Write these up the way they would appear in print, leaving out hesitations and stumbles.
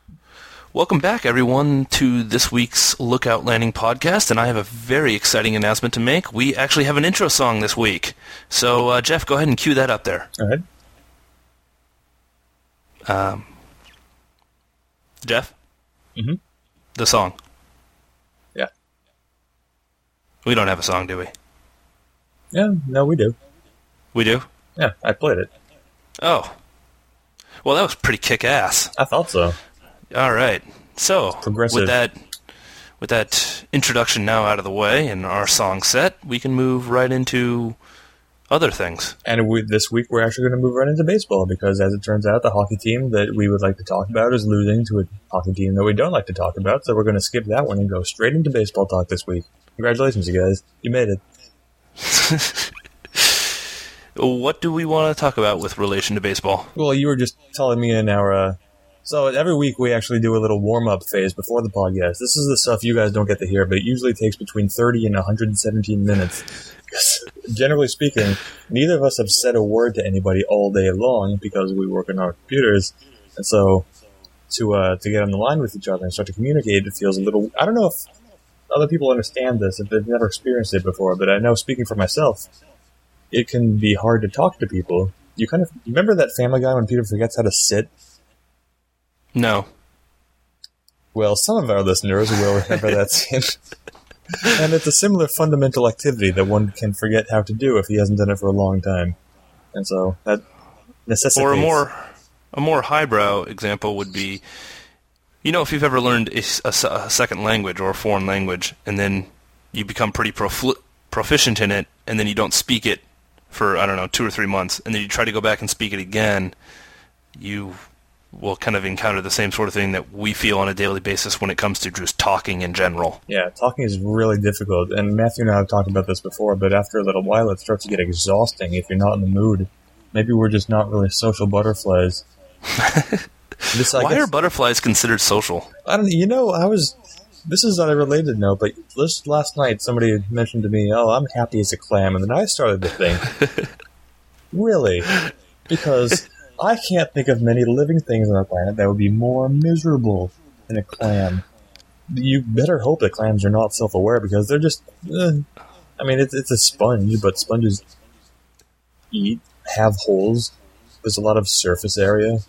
Welcome back, everyone, to this week's Lookout Landing podcast, and I have a very exciting announcement to make. We actually have an intro song this week. So, Jeff, go ahead and cue that up there. Go ahead. Jeff? Mm-hmm. The song. Yeah. We don't have a song, do we? Yeah, no, we do. We do? Yeah, I played it. Oh. Well, that was pretty kick-ass. I thought so. All right. So, Progressive. with that introduction now out of the way and our song set, we can move right into other things. And this week we're actually going to move right into baseball because, as it turns out, the hockey team that we would like to talk about is losing to a hockey team that we don't like to talk about, so we're going to skip that one and go straight into baseball talk this week. Congratulations, you guys. You made it. What do we want to talk about with relation to baseball? Well, you were just telling me in our... So every week we actually do a little warm-up phase before the podcast. This is the stuff you guys don't get to hear, but it usually takes between 30 and 117 minutes. Generally speaking, neither of us have said a word to anybody all day long because we work on our computers. And so to get on the line with each other and start to communicate, it feels a little... I don't know if other people understand this, if they've never experienced it before, but I know, speaking for myself, it can be hard to talk to people. You kind of... Remember that Family Guy when Peter forgets how to sit? No. Well, some of our listeners will remember that scene. And it's a similar fundamental activity that one can forget how to do if he hasn't done it for a long time. And so that necessitates... Or a more highbrow example would be, you know, if you've ever learned a second language or a foreign language, and then you become pretty proficient in it, and then you don't speak it for, 2 or 3 months, and then you try to go back and speak it again, you will kind of encounter the same sort of thing that we feel on a daily basis when it comes to just talking in general. Yeah, talking is really difficult, and Matthew and I have talked about this before, but after a little while it starts to get exhausting if you're not in the mood. Maybe we're just not really social butterflies. Why are butterflies considered social? I don't know. This is not a related note, but just last night somebody mentioned to me, "Oh, I'm happy as a clam," and then I started to think, really? Because I can't think of many living things on the planet that would be more miserable than a clam. You better hope that clams are not self-aware, because they're just... it's a sponge, but sponges have holes. There's a lot of surface area.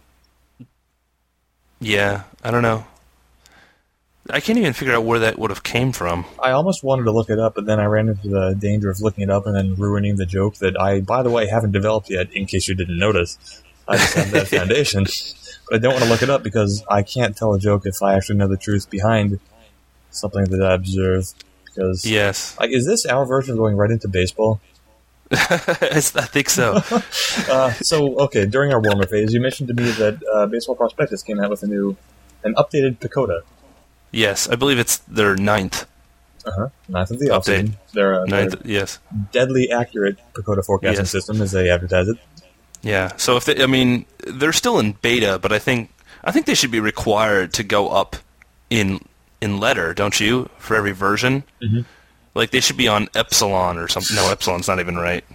Yeah, I don't know. I can't even figure out where that would have came from. I almost wanted to look it up, but then I ran into the danger of looking it up and then ruining the joke that I, by the way, haven't developed yet, in case you didn't notice. I just have that foundation. But I don't want to look it up because I can't tell a joke if I actually know the truth behind something that I observe. Because, yes. Is this our version of going right into baseball? I think so. Okay, during our warmer phase, you mentioned to me that Baseball Prospectus came out with an updated PECOTA. Yes, I believe it's their 9th. Ninth of the offseason. Their yes. Deadly accurate PECOTA forecasting system, as they advertise it. Yeah, so they're still in beta, but I think they should be required to go up in letter, don't you, for every version? Mm-hmm. Like, they should be on Epsilon or something. No, Epsilon's not even right.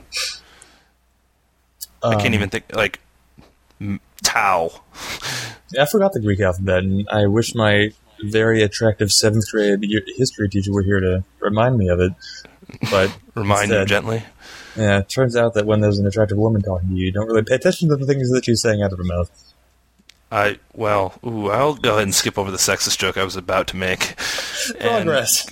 I can't even think, Tau. I forgot the Greek alphabet, and I wish my very attractive 7th grade history teacher were here to remind me of it. But remind you gently. Yeah, it turns out that when there's an attractive woman talking to you, you don't really pay attention to the things that she's saying out of her mouth. I'll go ahead and skip over the sexist joke I was about to make. Progress.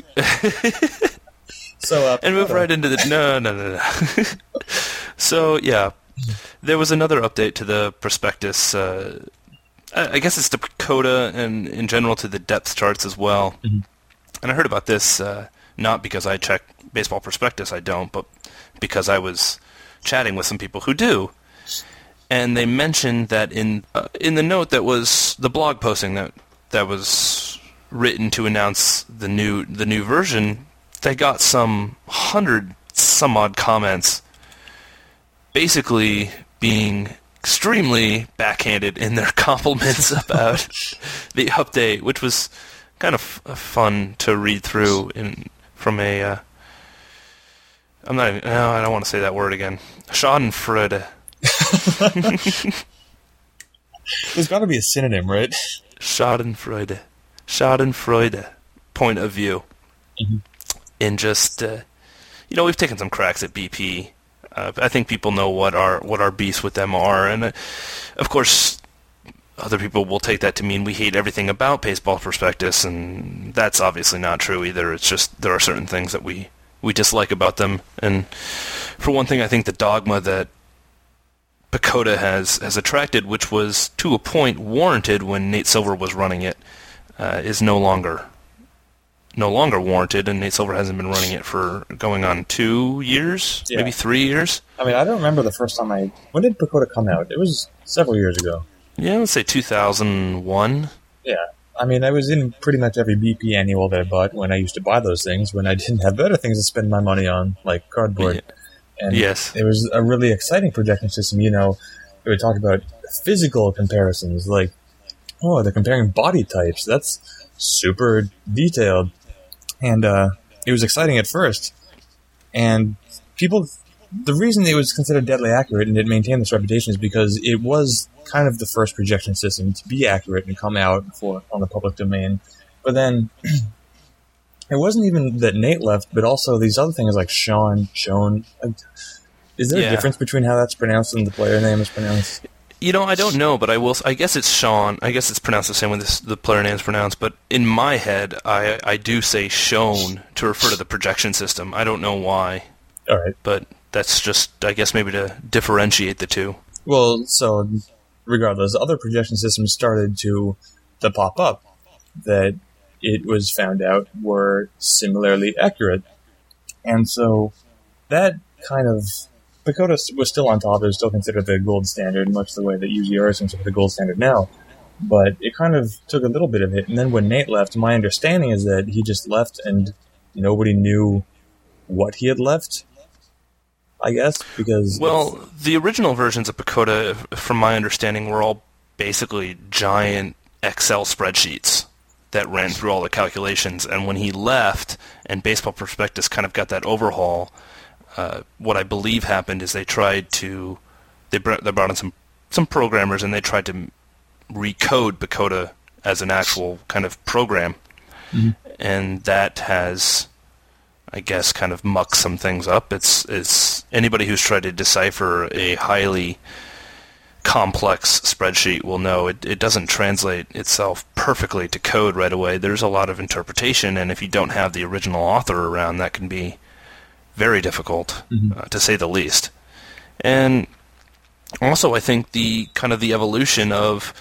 And move right into the... No. So, yeah, there was another update to the prospectus. I guess it's to PECOTA and, in general, to the depth charts as well. Mm-hmm. And I heard about this not because I check Baseball Prospectus, I don't, but because I was chatting with some people who do. And they mentioned that in the note that was the blog posting that was written to announce the new version, they got some 100-some-odd comments basically being extremely backhanded in their compliments about the update, which was kind of fun to read through from a... I don't want to say that word again. Schadenfreude. There's got to be a synonym, right? Schadenfreude point of view. Mm-hmm. And just, we've taken some cracks at BP. I think people know what our beefs with them are, and of course, other people will take that to mean we hate everything about Baseball Prospectus, and that's obviously not true either. It's just there are certain things that we dislike about them, and for one thing, I think the dogma that PECOTA has attracted, which was to a point warranted when Nate Silver was running it, is no longer warranted, and Nate Silver hasn't been running it for going on 2 years, maybe 3 years. I mean, I don't remember the first time when did PECOTA come out? It was several years ago. Yeah, I would say 2001. Yeah. I mean, I was in pretty much every BP annual that I bought when I used to buy those things, when I didn't have better things to spend my money on, like cardboard. Yeah. And yes. It was a really exciting projection system. It would talk about physical comparisons, like, oh, they're comparing body types. That's super detailed. And it was exciting at first. And the reason it was considered deadly accurate and it maintained this reputation is because it was kind of the first projection system to be accurate and come out on the public domain. But then it wasn't even that Nate left, but also these other things like Sean. Is there a difference between how that's pronounced and the player name is pronounced? I don't know, but I guess it's Sean. I guess it's pronounced the same way the player name is pronounced, but in my head, I do say Shown to refer to the projection system. I don't know why. All right. But that's just, I guess, maybe to differentiate the two. Well, so regardless, other projection systems started to pop up that it was found out were similarly accurate. And so that kind of... PECOTA was still on top. It was still considered the gold standard, much the way that UZR is considered the gold standard now. But it kind of took a little bit of it. And then when Nate left, my understanding is that he just left and nobody knew what he had left, I guess, because... Well, the original versions of PECOTA, from my understanding, were all basically giant Excel spreadsheets that ran through all the calculations. And when he left, and Baseball Prospectus kind of got that overhaul... what I believe happened is they brought in some programmers and they tried to recode PECOTA as an actual kind of program, and that has, I guess, kind of mucked some things up. It's anybody who's tried to decipher a highly complex spreadsheet will know it doesn't translate itself perfectly to code right away. There's a lot of interpretation, and if you don't have the original author around, that can be very difficult, to say the least. And also, I think the evolution of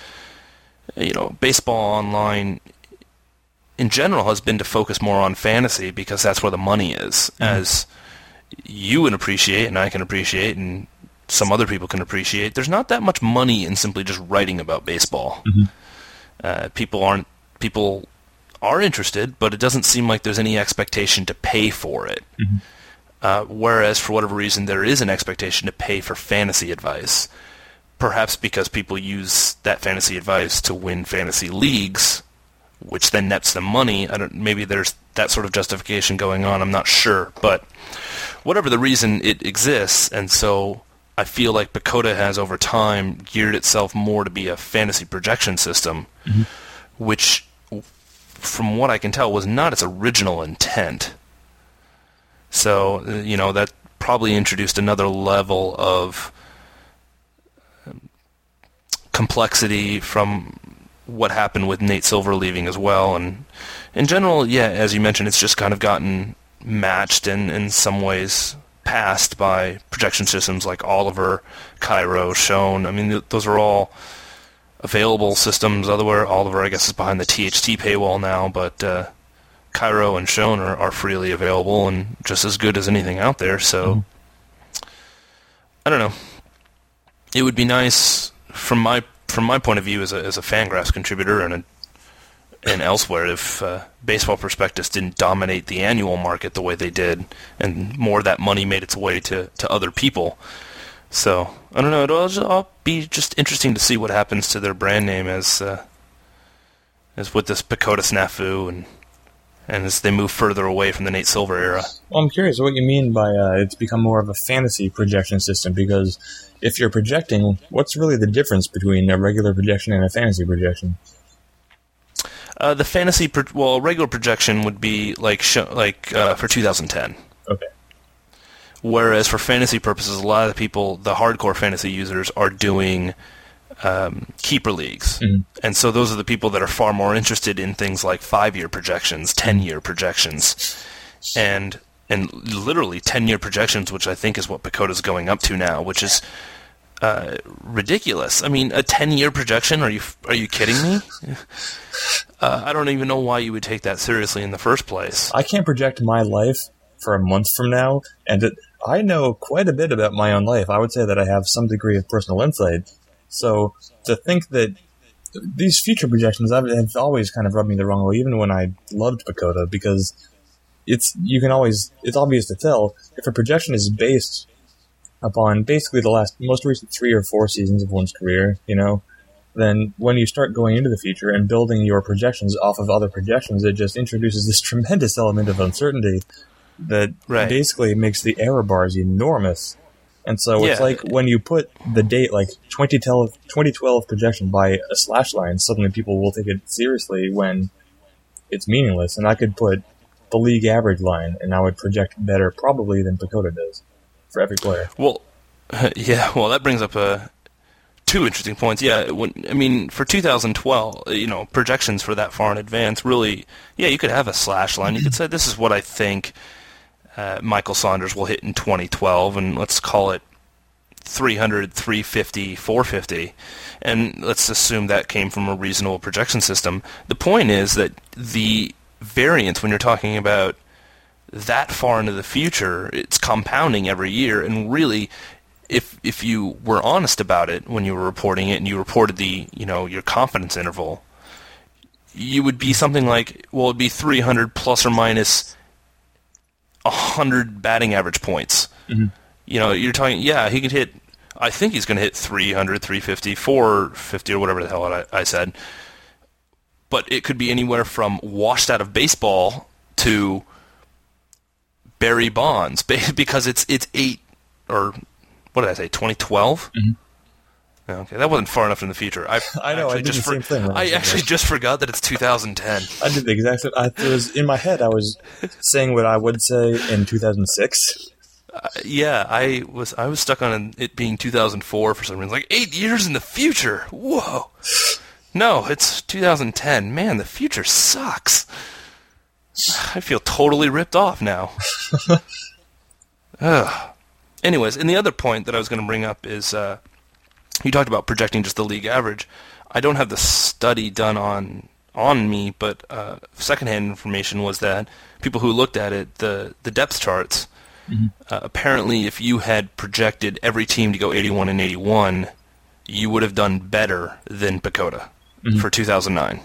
baseball online in general has been to focus more on fantasy because that's where the money is, as you can appreciate and I can appreciate and some other people can appreciate. There's not that much money in simply just writing about baseball. People are interested, but it doesn't seem like there's any expectation to pay for it. Whereas, for whatever reason, there is an expectation to pay for fantasy advice. Perhaps because people use that fantasy advice to win fantasy leagues, which then nets them money. Maybe there's that sort of justification going on. I'm not sure. But whatever the reason, it exists. And so I feel like PECOTA has, over time, geared itself more to be a fantasy projection system, which, from what I can tell, was not its original intent. So, that probably introduced another level of complexity from what happened with Nate Silver leaving as well. And in general, as you mentioned, it's just kind of gotten matched and in some ways passed by projection systems like Oliver, Cairo, Shown. I mean, those are all available systems. Oliver, I guess, is behind the THT paywall now, but... Cairo and Shown are freely available and just as good as anything out there. So, I don't know. It would be nice from my point of view as a Fangraphs contributor and elsewhere if Baseball Prospectus didn't dominate the annual market the way they did, and more of that money made its way to other people. So I don't know. It'll be just interesting to see what happens to their brand name as with this PECOTA snafu and as they move further away from the Nate Silver era. Well, I'm curious what you mean by it's become more of a fantasy projection system, because if you're projecting, what's really the difference between a regular projection and a fantasy projection? The fantasy, regular projection would be like for 2010. Okay. Whereas for fantasy purposes, a lot of the people, the hardcore fantasy users, are doing keeper leagues. Mm-hmm. And so those are the people that are far more interested in things like 5-year projections, 10-year projections, and literally 10-year projections, which I think is what Pacoda's going up to now, which is ridiculous. I mean, a 10-year projection? Are you kidding me? I don't even know why you would take that seriously in the first place. I can't project my life for a month from now, and I know quite a bit about my own life. I would say that I have some degree of personal insight. So to think that these future projections have always kind of rubbed me the wrong way, even when I loved Pacoda, because it's obvious to tell if a projection is based upon basically the most recent 3 or 4 seasons of one's career, then when you start going into the future and building your projections off of other projections, it just introduces this tremendous element of uncertainty that basically makes the error bars enormous. And so it's like when you put the date, like 2012 projection by a slash line, suddenly people will take it seriously when it's meaningless. And I could put the league average line, and I would project better probably than Pacoda does for every player. Well, that brings up 2 interesting points. Yeah, for 2012, projections for that far in advance, really, you could have a slash line. You could say, this is what I think Michael Saunders will hit in 2012, and let's call it 300, 350, 450, and let's assume that came from a reasonable projection system. The point is that the variance, when you're talking about that far into the future, it's compounding every year, and really, if you were honest about it when you were reporting it and you reported your confidence interval, you would be something like, it'd be 300 plus or minus 100 batting average points. Mm-hmm. You're talking, he could hit, I think he's going to hit 300, 350, 450, or whatever the hell I said. But it could be anywhere from washed out of baseball to Barry Bonds, because it's 8, or what did I say, 2012? Mm-hmm. Okay, that wasn't far enough in the future. I know, I did the same thing. I actually just forgot that it's 2010. I did the exact same. It was in my head. I was saying what I would say in 2006. I was stuck on it being 2004 for some reason. Like 8 years in the future. Whoa. No, it's 2010. Man, the future sucks. I feel totally ripped off now. Anyways, and the other point that I was going to bring up is you talked about projecting just the league average. I don't have the study done on me, but secondhand information was that people who looked at it, the depth charts, apparently if you had projected every team to go 81 and 81, you would have done better than Pacoda for 2009.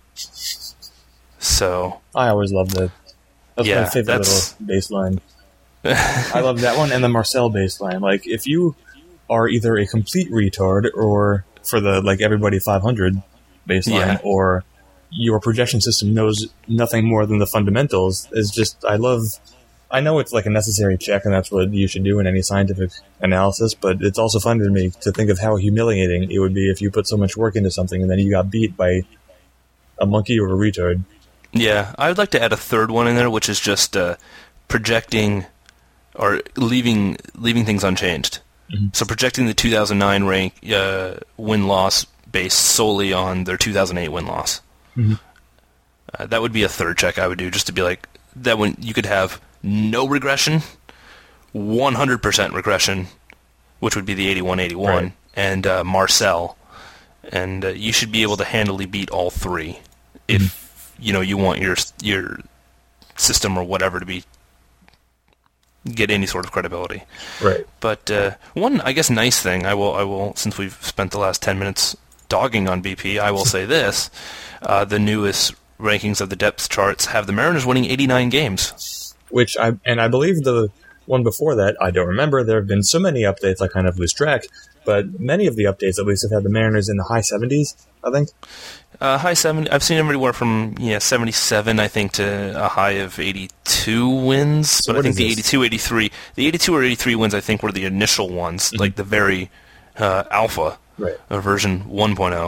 So I always loved that. That's my favorite little baseline. I love that one and the Marcel baseline. Like, if you are either a complete retard or for the everybody 500 baseline, or your projection system knows nothing more than the fundamentals, is just, I know it's like a necessary check, and that's what you should do in any scientific analysis, but it's also fun to me to think of how humiliating it would be if you put so much work into something and then you got beat by a monkey or a retard. Yeah, I would like to add a third one in there, which is just projecting or leaving things unchanged. Mm-hmm. So projecting the 2009 rank win-loss based solely on their 2008 win-loss. Mm-hmm. That would be a third check I would do, just to be like, that when you could have no regression, 100% regression, which would be the 81-81, right, and Marcel, and you should be able to handily beat all three if you want your system or whatever to get any sort of credibility. Right. But one, I guess, nice thing, I will since we've spent the last 10 minutes dogging on BP, I will say this: the newest rankings of the depth charts have the Mariners winning 89 games. Which I believe the one before that, I don't remember. There have been so many updates, I kind of lose track. But many of the updates, at least, have had the Mariners in the high 70s, I think. High 70. I've seen everywhere from 77, I think, to a high of 82 wins. So but I think the 82, 83, the 82 or 83 wins, I think, were the initial ones, like the very alpha version 1.0.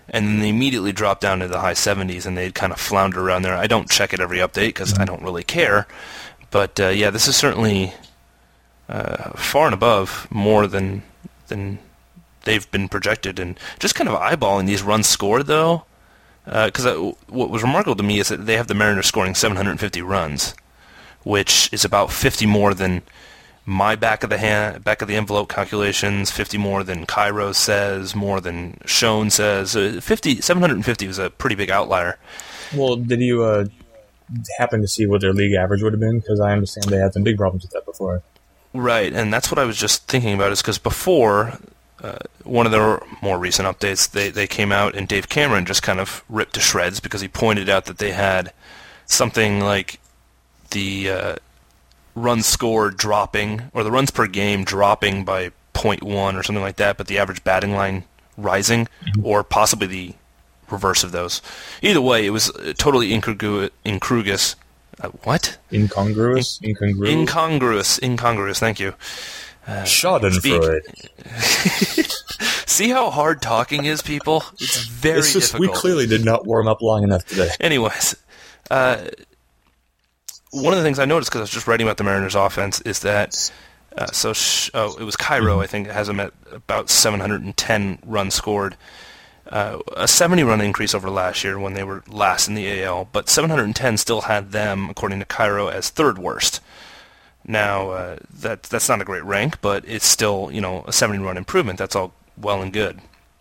and then they immediately dropped down to the high 70s, and they'd kind of flounder around there. I don't check it every update because I don't really care. But, yeah, this is certainly far and above more than they've been projected. And just kind of eyeballing these runs scored, though, because what was remarkable to me is that they have the Mariners scoring 750 runs, which is about 50 more than my back of the envelope calculations, 50 more than Cairo says, more than Schoen says. 750 was a pretty big outlier. Well, did you happen to see what their league average would have been? Because I understand they had some big problems with that before. Right, and that's what I was just thinking about, is because before, one of their more recent updates, they came out and Dave Cameron just kind of ripped to shreds because he pointed out that they had something like the runs scored dropping, or the runs per game dropping by 0.1 or something like that, but the average batting line rising, or possibly the reverse of those. Either way, it was totally incongruous. What? Incongruous? Incongruous, thank you. Schadenfreude. See how hard talking is, people? It's very difficult. We clearly did not warm up long enough today. Anyways, one of the things I noticed, because I was just writing about the Mariners' offense, is that it was Cairo, I think, has them at about 710 runs scored. A 70-run increase over last year when they were last in the AL, but 710 still had them, according to Cairo, as third worst. Now, that's not a great rank, but it's still, a 70-run improvement. That's all well and good.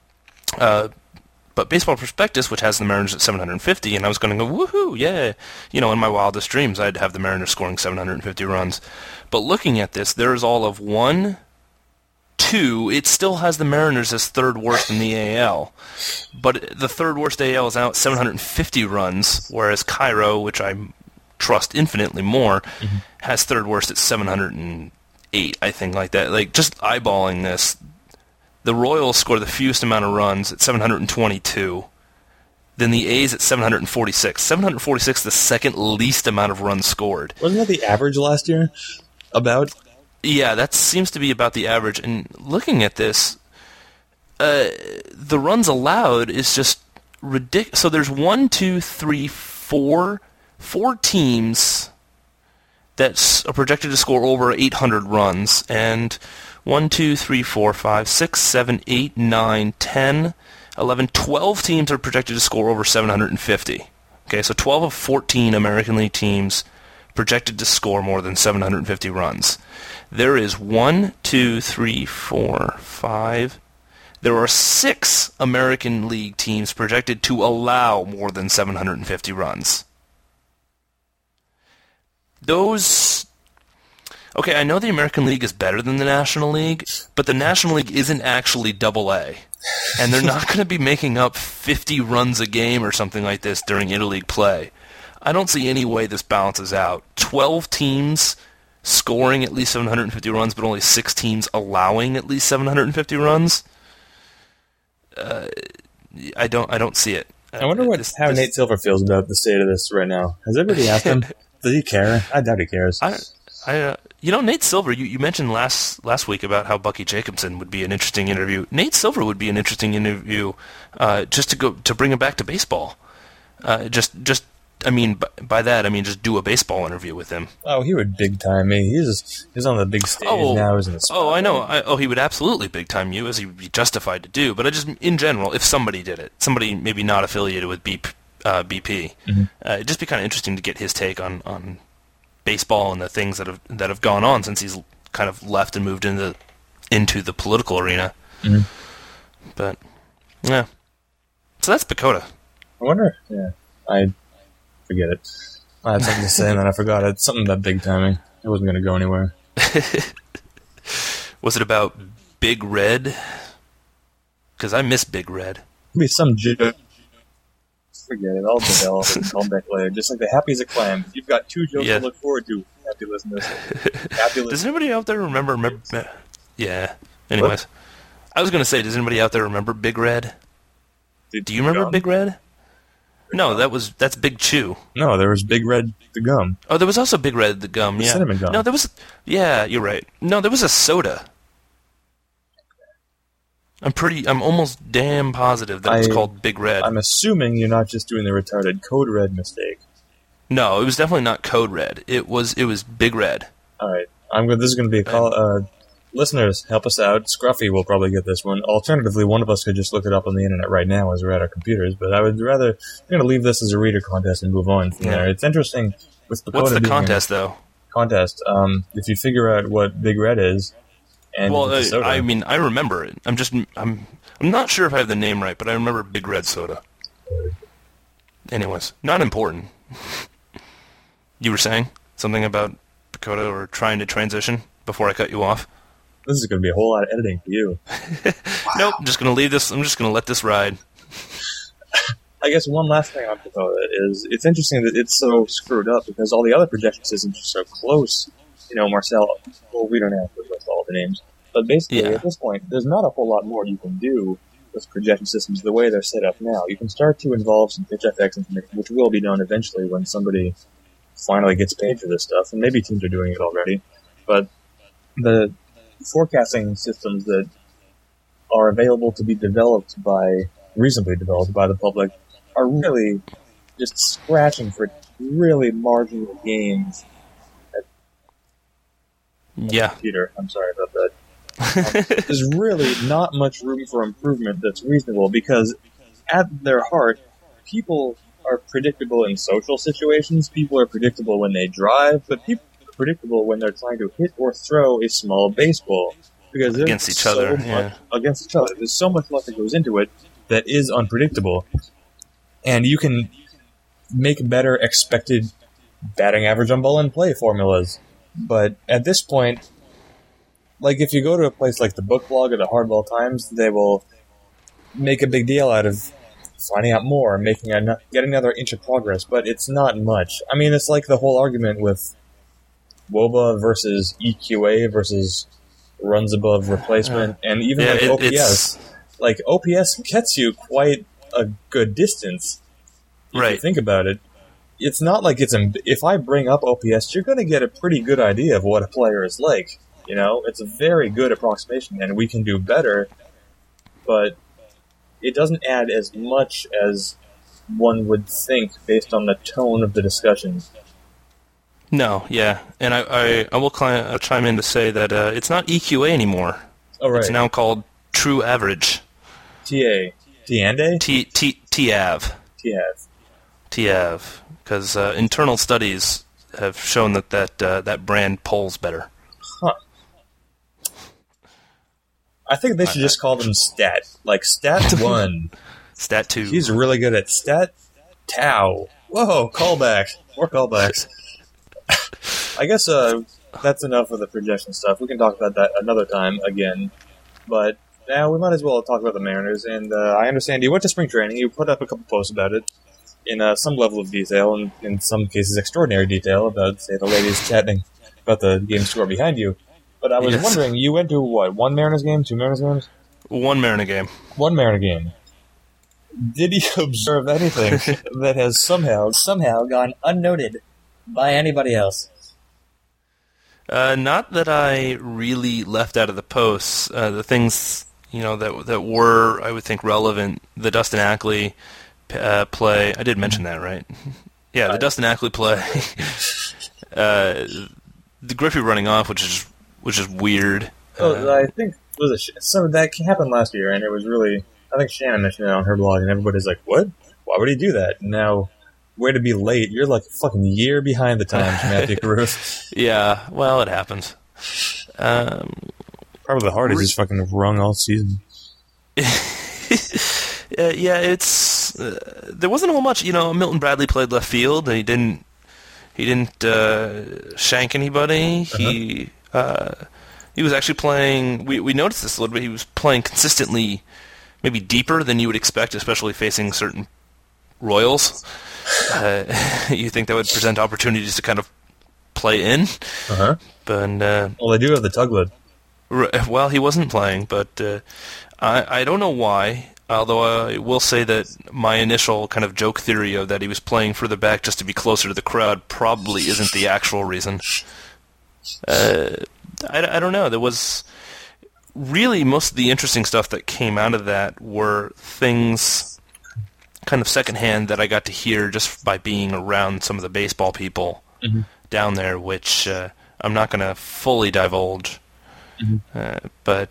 But Baseball Prospectus, which has the Mariners at 750, and I was going to go, woohoo, yeah. In my wildest dreams, I'd have the Mariners scoring 750 runs. But looking at this, there's all of 1, 2, it still has the Mariners as third worst in the AL. But the third worst AL is now at 750 runs, whereas Cairo, which I trust infinitely more, has third worst at 708, I think, like that. Like, just eyeballing this, the Royals score the fewest amount of runs at 722. Then the A's at 746. 746, the second least amount of runs scored. Wasn't that the average last year? About? Yeah, that seems to be about the average. And looking at this, the runs allowed is just ridiculous. So there's 4 teams that are projected to score over 800 runs, and 1, 2, 3, 4, 5, 6, 7, 8, 9, 10, 11, 12 teams are projected to score over 750. Okay, so 12 of 14 American League teams projected to score more than 750 runs. There is 1, 2, 3, 4, 5. There are 6 American League teams projected to allow more than 750 runs. Okay, I know the American League is better than the National League, but the National League isn't actually AA. And they're not going to be making up 50 runs a game or something like this during interleague play. I don't see any way this balances out. 12 teams scoring at least 750 runs, but only 6 teams allowing at least 750 runs. I don't see it. I wonder how Nate Silver feels about the state of this right now. Has everybody asked him? Does he care? I doubt he cares. Nate Silver, you mentioned last week about how Bucky Jacobson would be an interesting interview. Nate Silver would be an interesting interview, just to bring him back to baseball. By that I mean just do a baseball interview with him. Oh, he would big time me. He's on the big stage now. He's in the spotlight. I know. He would absolutely big time you, as he would be justified to do. But I just, in general, if somebody did it, somebody maybe not affiliated with BP, it'd just be kind of interesting to get his take on baseball and the things that have gone on since he's kind of left and moved into the political arena. But yeah, so that's Bakota. I wonder. Yeah, I forget it. I had something to say and then I forgot it. Something about big timing. It wasn't going to go anywhere. Was it about Big Red? Because I miss Big Red. Maybe some joke. Forget it. I'll develop and call back later. Just like the happy as a clam. You've got 2 jokes to look forward to. Happy listeners. Does anybody out there remember? Yeah. Anyways, I was going to say, does anybody out there remember Big Red? Do you remember Big Red? No, that's Big Chew. No, there was Big Red the gum. Oh, there was also Big Red the gum. Yeah, cinnamon gum. No, there was. Yeah, you're right. No, there was a soda. I'm almost damn positive that it's called Big Red. I'm assuming you're not just doing the retarded Code Red mistake. No, it was definitely not Code Red. It was Big Red. All right, this is going to be a call. Listeners, help us out. Scruffy will probably get this one. Alternatively, one of us could just look it up on the internet right now as we're at our computers. But I would rather I'm going to leave this as a reader contest and move on from there. It's interesting with Pagoda. What's the contest though? Contest. If you figure out what Big Red is, and soda. I mean, I remember it. I'm not sure if I have the name right, but I remember Big Red soda. Anyways, not important. You were saying something about Pagoda or trying to transition before I cut you off? This is going to be a whole lot of editing for you. Nope, I'm just going to leave this. I'm just going to let this ride. I guess one last thing on Pagoda is it's interesting that it's so screwed up because all the other projection systems are so close. You know, Marcel, well, we don't have to list all the names. But basically, at this point, there's not a whole lot more you can do with projection systems the way they're set up now. You can start to involve some pitch FX information, which will be done eventually when somebody finally gets paid for this stuff, and maybe teams are doing it already. But the forecasting systems that are available to be reasonably developed by the public are really just scratching for really marginal gains. Computer, I'm sorry about that. There's really not much room for improvement that's reasonable because at their heart, people are predictable in social situations, people are predictable when they drive, but people are predictable when they're trying to hit or throw a small baseball. Because against each other. Against each other. There's so much luck that goes into it that is unpredictable. And you can make better expected batting average on ball in play formulas. But at this point, like if you go to a place like the Book Blog or the Hardball Times, they will make a big deal out of finding out more, getting another inch of progress, but it's not much. I mean, it's like the whole argument with WOBA versus EQA versus runs above replacement, and even OPS. Like, OPS gets you quite a good distance, if you think about it. It's not like if I bring up OPS, you're going to get a pretty good idea of what a player is like. You know, it's a very good approximation, and we can do better, but it doesn't add as much as one would think based on the tone of the discussion. No, yeah, and I will chime in to say that it's not EQA anymore. Oh, right. It's now called True Average. TA. TANDE? TAV. TAV. Because internal studies have shown that brand polls better. Huh. I think they should just call them Stat. Like, Stat 1. Stat 2. He's really good at Stat Tau. Whoa, callback. More callbacks. I guess that's enough of the projection stuff. We can talk about that another time again. But now we might as well talk about the Mariners. And I understand you went to spring training. You put up a couple posts about it in some level of detail, and in some cases extraordinary detail about, say, the ladies chatting about the game score behind you. But I was wondering, you went to, what, one Mariners game, two Mariners games? One Mariner game. One Mariner game. Did you observe anything that has somehow gone unnoted by anybody else? Not that I really left out of the posts. The things that were, I would think, relevant. The Dustin Ackley play. I did mention that, right? Yeah, the Dustin Ackley play. The Griffey running off, which is weird. I think some of that happened last year, and it was really. I think Shannon mentioned it on her blog, and everybody's like, "What? Why would he do that?" Now, way to be late. You're like a fucking year behind the times, Matthew Caruth. Yeah, well, it happens. Probably the hardest is fucking rung all season. Yeah, it's there wasn't a whole much. Milton Bradley played left field, and he didn't shank anybody. He was actually playing. We noticed this a little bit. He was playing consistently, maybe deeper than you would expect, especially facing certain Royals. You think that would present opportunities to kind of play in. Uh-huh. But well, they do have the Tuglet. Well, he wasn't playing, but I don't know why. Although I will say that my initial kind of joke theory of that he was playing further back just to be closer to the crowd probably isn't the actual reason. I don't know. There was really, most of the interesting stuff that came out of that were things kind of secondhand that I got to hear just by being around some of the baseball people down there, which I'm not going to fully divulge. But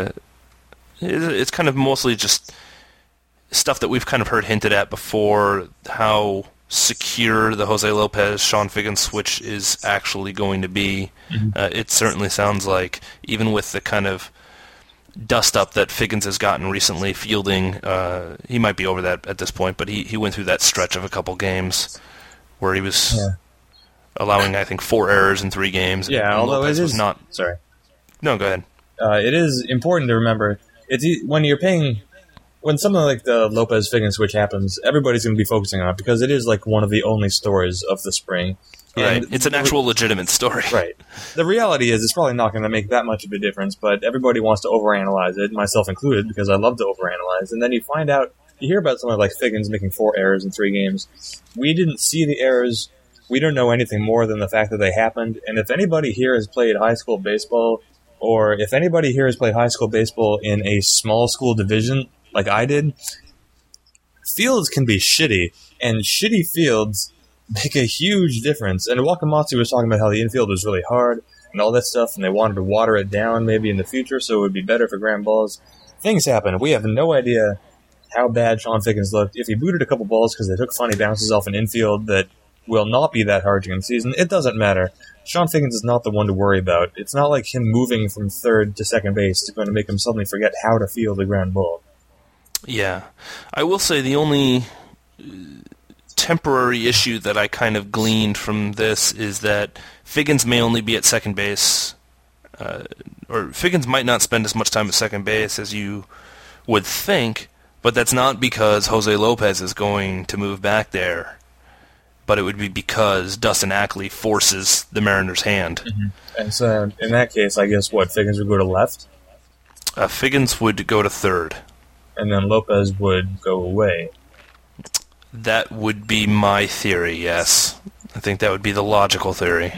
it's kind of mostly just stuff that we've kind of heard hinted at before, how secure the Jose Lopez Sean Figgins switch is actually going to be. It certainly sounds like, even with the kind of dust up that Figgins has gotten recently fielding, he might be over that at this point, but he went through that stretch of a couple games where he was allowing, I think, 4 errors in 3 games. Yeah, and although Lopez it is... was not... Sorry. No, go ahead. It is important to remember, when you're paying... When something like the Lopez-Figgins switch happens, everybody's going to be focusing on it because it is like one of the only stories of the spring. Right. And it's an actual legitimate story. Right. The reality is it's probably not going to make that much of a difference, but everybody wants to overanalyze it, myself included, because I love to overanalyze. And then you find out, you hear about someone like Figgins making 4 errors in 3 games. We didn't see the errors. We don't know anything more than the fact that they happened. And if anybody here has played high school baseball, or if anybody here has played high school baseball in a small school division, like I did, fields can be shitty, and shitty fields make a huge difference. And Wakamatsu was talking about how the infield was really hard and all that stuff, and they wanted to water it down maybe in the future so it would be better for ground balls. Things happen. We have no idea how bad Sean Figgins looked. If he booted a couple balls because they took funny bounces off an infield that will not be that hard during the season, it doesn't matter. Sean Figgins is not the one to worry about. It's not like him moving from third to second base is going to make him suddenly forget how to field a ground ball. Yeah. I will say the only temporary issue that I kind of gleaned from this is that Figgins may only be at second base, or Figgins might not spend as much time at second base as you would think, but that's not because Jose Lopez is going to move back there, but it would be because Dustin Ackley forces the Mariners' hand. And so, in that case, I guess, Figgins would go to left? Figgins would go to third. And then Lopez would go away. That would be my theory, yes. I think that would be the logical theory.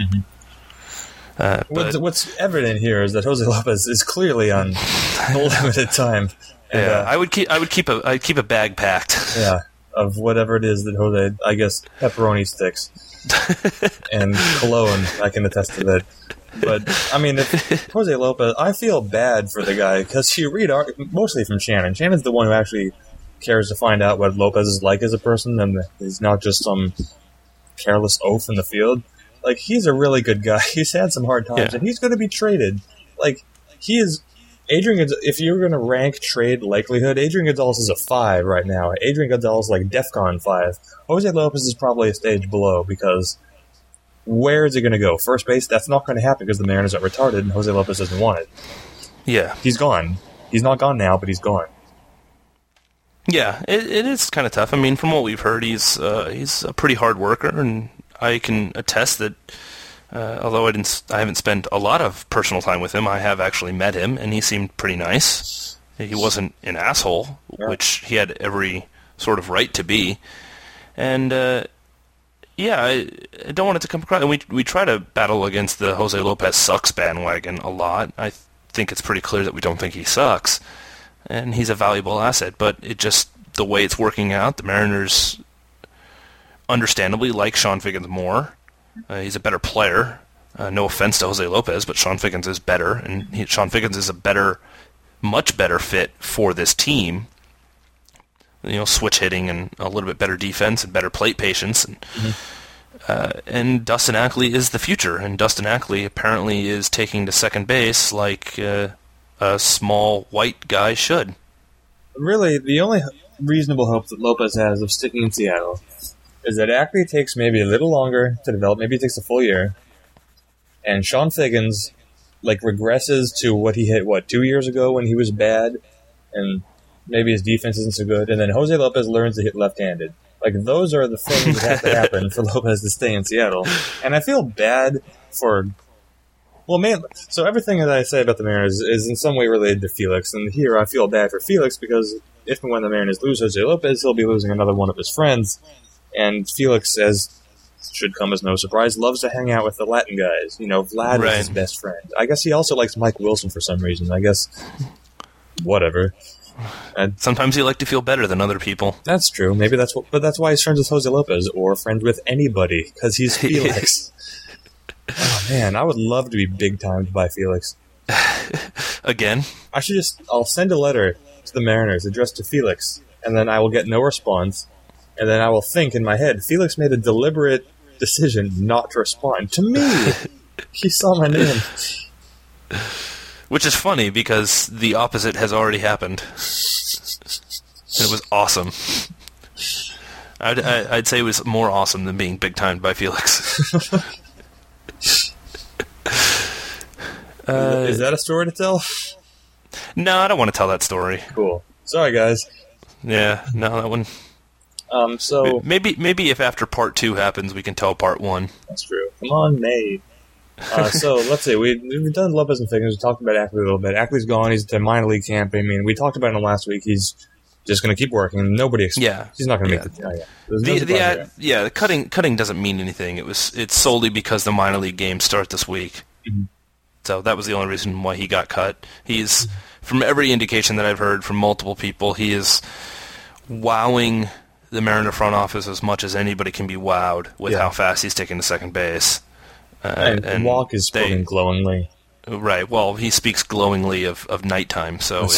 What's evident here is that Jose Lopez is clearly on limited time. And, I'd keep a bag packed. Yeah, of whatever it is that Jose, I guess, pepperoni sticks and cologne. I can attest to that. But, I mean, if Jose Lopez, I feel bad for the guy, because you read mostly from Shannon. Shannon's the one who actually cares to find out what Lopez is like as a person, and he's not just some careless oaf in the field. Like, he's a really good guy. He's had some hard times, and he's going to be traded. Like, he is... if you're going to rank trade likelihood, Adrian Gonzalez is a 5 right now. Adrian Gonzalez is like DEFCON 5. Jose Lopez is probably a stage below, because... where is he going to go? First base? That's not going to happen because the Mariners are retarded and Jose Lopez doesn't want it. Yeah. He's gone. He's not gone now, but he's gone. Yeah, it is kind of tough. I mean, from what we've heard, he's a pretty hard worker, and I can attest that although I haven't spent a lot of personal time with him, I have actually met him, and he seemed pretty nice. He wasn't an asshole, which he had every sort of right to be. And... yeah, I don't want it to come across. And we try to battle against the Jose Lopez sucks bandwagon a lot. I think it's pretty clear that we don't think he sucks, and he's a valuable asset. But it just, the way it's working out, the Mariners understandably like Sean Figgins more. He's a better player. No offense to Jose Lopez, but Sean Figgins is better, and Sean Figgins is a much better fit for this team. Switch hitting and a little bit better defense and better plate patience. And Dustin Ackley is the future, and Dustin Ackley apparently is taking to second base like a small white guy should. Really, the only reasonable hope that Lopez has of sticking in Seattle is that Ackley takes maybe a little longer to develop, maybe it takes a full year, and Sean Figgins regresses to what he hit, 2 years ago when he was bad, and maybe his defense isn't so good, and then Jose Lopez learns to hit left-handed. Those are the things that have to happen for Lopez to stay in Seattle. And I feel bad for... so everything that I say about the Mariners is in some way related to Felix, and here I feel bad for Felix because if and when the Mariners lose Jose Lopez, he'll be losing another one of his friends, and Felix, as should come as no surprise, loves to hang out with the Latin guys. Vlad is his best friend. I guess he also likes Mike Wilson for some reason. I guess, whatever. Sometimes you like to feel better than other people. That's true. Maybe but that's why he's friends with Jose Lopez, or friends with anybody, because he's Felix. Oh man, I would love to be big-timed by Felix. Again? I'll send a letter to the Mariners addressed to Felix, and then I will get no response, and then I will think in my head, Felix made a deliberate decision not to respond. To me! He saw my name. Which is funny, because the opposite has already happened. And it was awesome. I'd say it was more awesome than being big-timed by Felix. Is that a story to tell? No, I don't want to tell that story. Cool. Sorry, guys. Yeah, no, that one... So... Maybe if after part 2 happens, we can tell part 1. That's true. Come on, Nate. So, let's see. We've done Lopez and Figgins. We talked about Ackley a little bit. Ackley's gone. He's to minor league camp. I mean, we talked about him last week. He's just going to keep working. He's not going to make the... The cutting doesn't mean anything. It's solely because the minor league games start this week. Mm-hmm. So that was the only reason why he got cut. He's, from every indication that I've heard from multiple people, he is wowing the Mariner front office as much as anybody can be wowed with how fast he's taking to second base. And Walk is spoken glowingly. Right. Well, he speaks glowingly of nighttime, so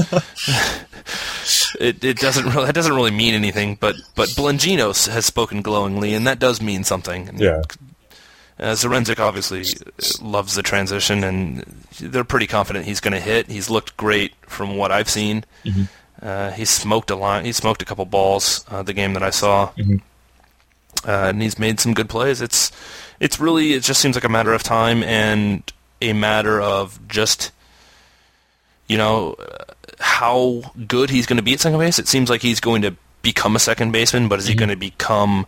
it doesn't really mean anything. But Blanginos has spoken glowingly, and that does mean something. Yeah. Zarenzik obviously loves the transition, and they're pretty confident he's going to hit. He's looked great from what I've seen. Mm-hmm. He smoked a line. He smoked a couple balls the game that I saw, and he's made some good plays. It just seems like a matter of time and a matter of just how good he's going to be at second base. It seems like he's going to become a second baseman, but is he going to become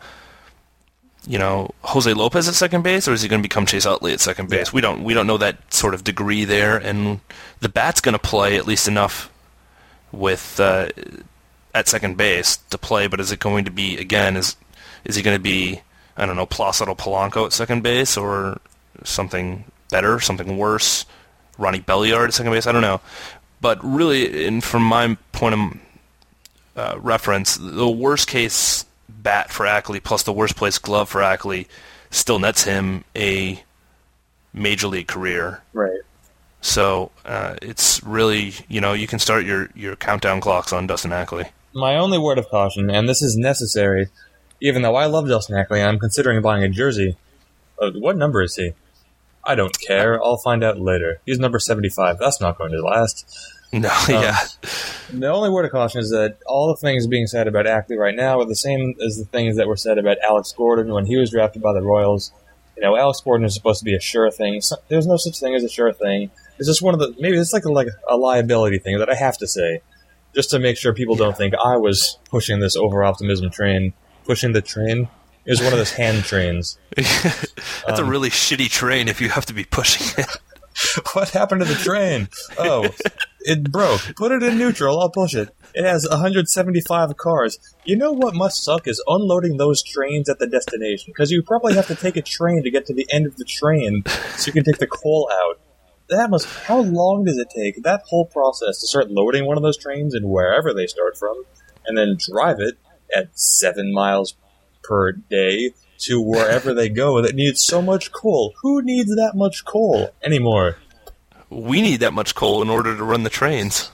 Jose Lopez at second base, or is he going to become Chase Utley at second base? We don't know that sort of degree there, and the bat's going to play at least enough with at second base to play. But is it going to be is he going to be Placido Polanco at second base, or something better, something worse, Ronnie Belliard at second base? I don't know, but really, and from my point of reference, the worst case bat for Ackley plus the worst place glove for Ackley still nets him a major league career. Right. So it's really, you can start your countdown clocks on Dustin Ackley. My only word of caution, and this is necessary, even though I love Dustin Ackley and I'm considering buying a jersey. What number is he? I don't care. I'll find out later. He's number 75. That's not going to last. No, yeah. The only word of caution is that all the things being said about Ackley right now are the same as the things that were said about Alex Gordon when he was drafted by the Royals. Alex Gordon is supposed to be a sure thing. There's no such thing as a sure thing. It's just maybe it's like a liability thing that I have to say, just to make sure people don't think I was pushing this over-optimism train. Pushing the train is one of those hand trains. That's a really shitty train if you have to be pushing it. What happened to the train? Oh, it broke. Put it in neutral, I'll push it. It has 175 cars. You know what must suck is unloading those trains at the destination, because you probably have to take a train to get to the end of the train so you can take the coal out. How long does it take, that whole process, to start loading one of those trains in wherever they start from, and then drive it at 7 miles per day to wherever they go that needs so much coal? Who needs that much coal anymore? We need that much coal in order to run the trains.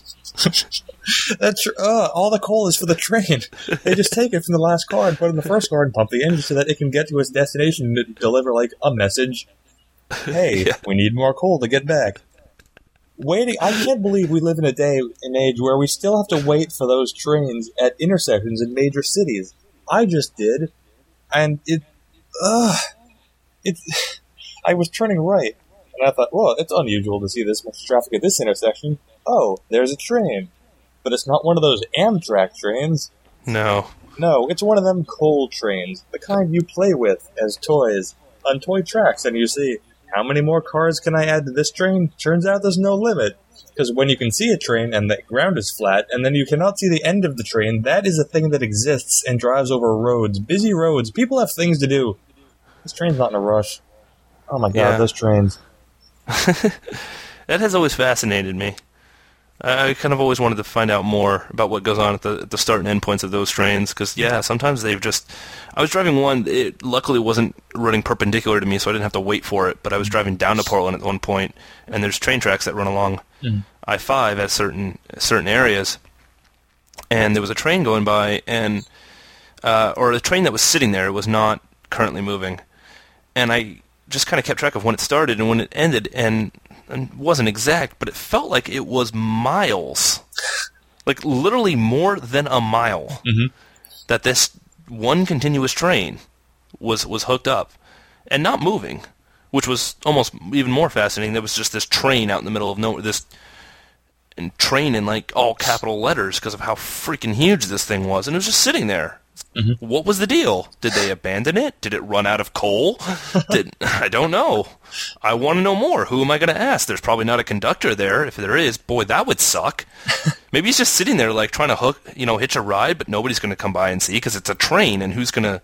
That's all the coal is for the train. They just take it from the last car and put it in the first car and pump the engine so that it can get to its destination and deliver a message. Hey, we need more coal to get back. Waiting, I can't believe we live in an age where we still have to wait for those trains at intersections in major cities. I just did, and I was turning right, and I thought, well, it's unusual to see this much traffic at this intersection. Oh, there's a train. But it's not one of those Amtrak trains. No. No, it's one of them coal trains, the kind you play with as toys on toy tracks, and you see, how many more cars can I add to this train? Turns out there's no limit. Because when you can see a train and the ground is flat, and then you cannot see the end of the train, that is a thing that exists and drives over roads, busy roads. People have things to do. This train's not in a rush. Oh my god, Yeah. those trains. That has always fascinated me. I kind of always wanted to find out more about what goes on at the start and end points of those trains, because, yeah, sometimes they've just... I was driving one, it luckily wasn't running perpendicular to me, so I didn't have to wait for it, but I was driving down to Portland at one point, and there's train tracks that run along I-5 at certain areas, and there was a train going by, and or a train that was sitting there, it was not currently moving, and I just kind of kept track of when it started and when it ended, and wasn't exact, but it felt like it was miles, like literally more than a mile, that this one continuous train was hooked up and not moving, which was almost even more fascinating. There was just this train out in the middle of nowhere, this train in like all capital letters because of how freaking huge this thing was, and it was just sitting there. What was the deal? Did they abandon it? Did it run out of coal? I don't know. I want to know more. Who am I going to ask? There's probably not a conductor there. If there is, boy, that would suck. Maybe he's just sitting there like trying to hitch a ride, but nobody's going to come by and see because it's a train, and who's going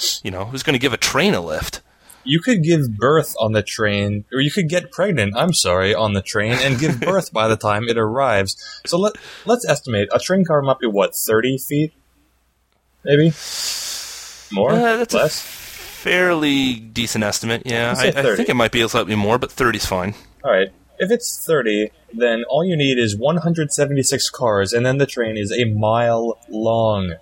to give a train a lift? You could give birth on the train, or you could get pregnant, on the train, and give birth by the time it arrives. So let's estimate. A train car might be, 30 feet? Maybe? More? That's Less? a fairly decent estimate, yeah. Let's say I 30. think it might be slightly more, but 30's fine. Alright. If it's 30, then all you need is 176 cars, and then the train is a mile long.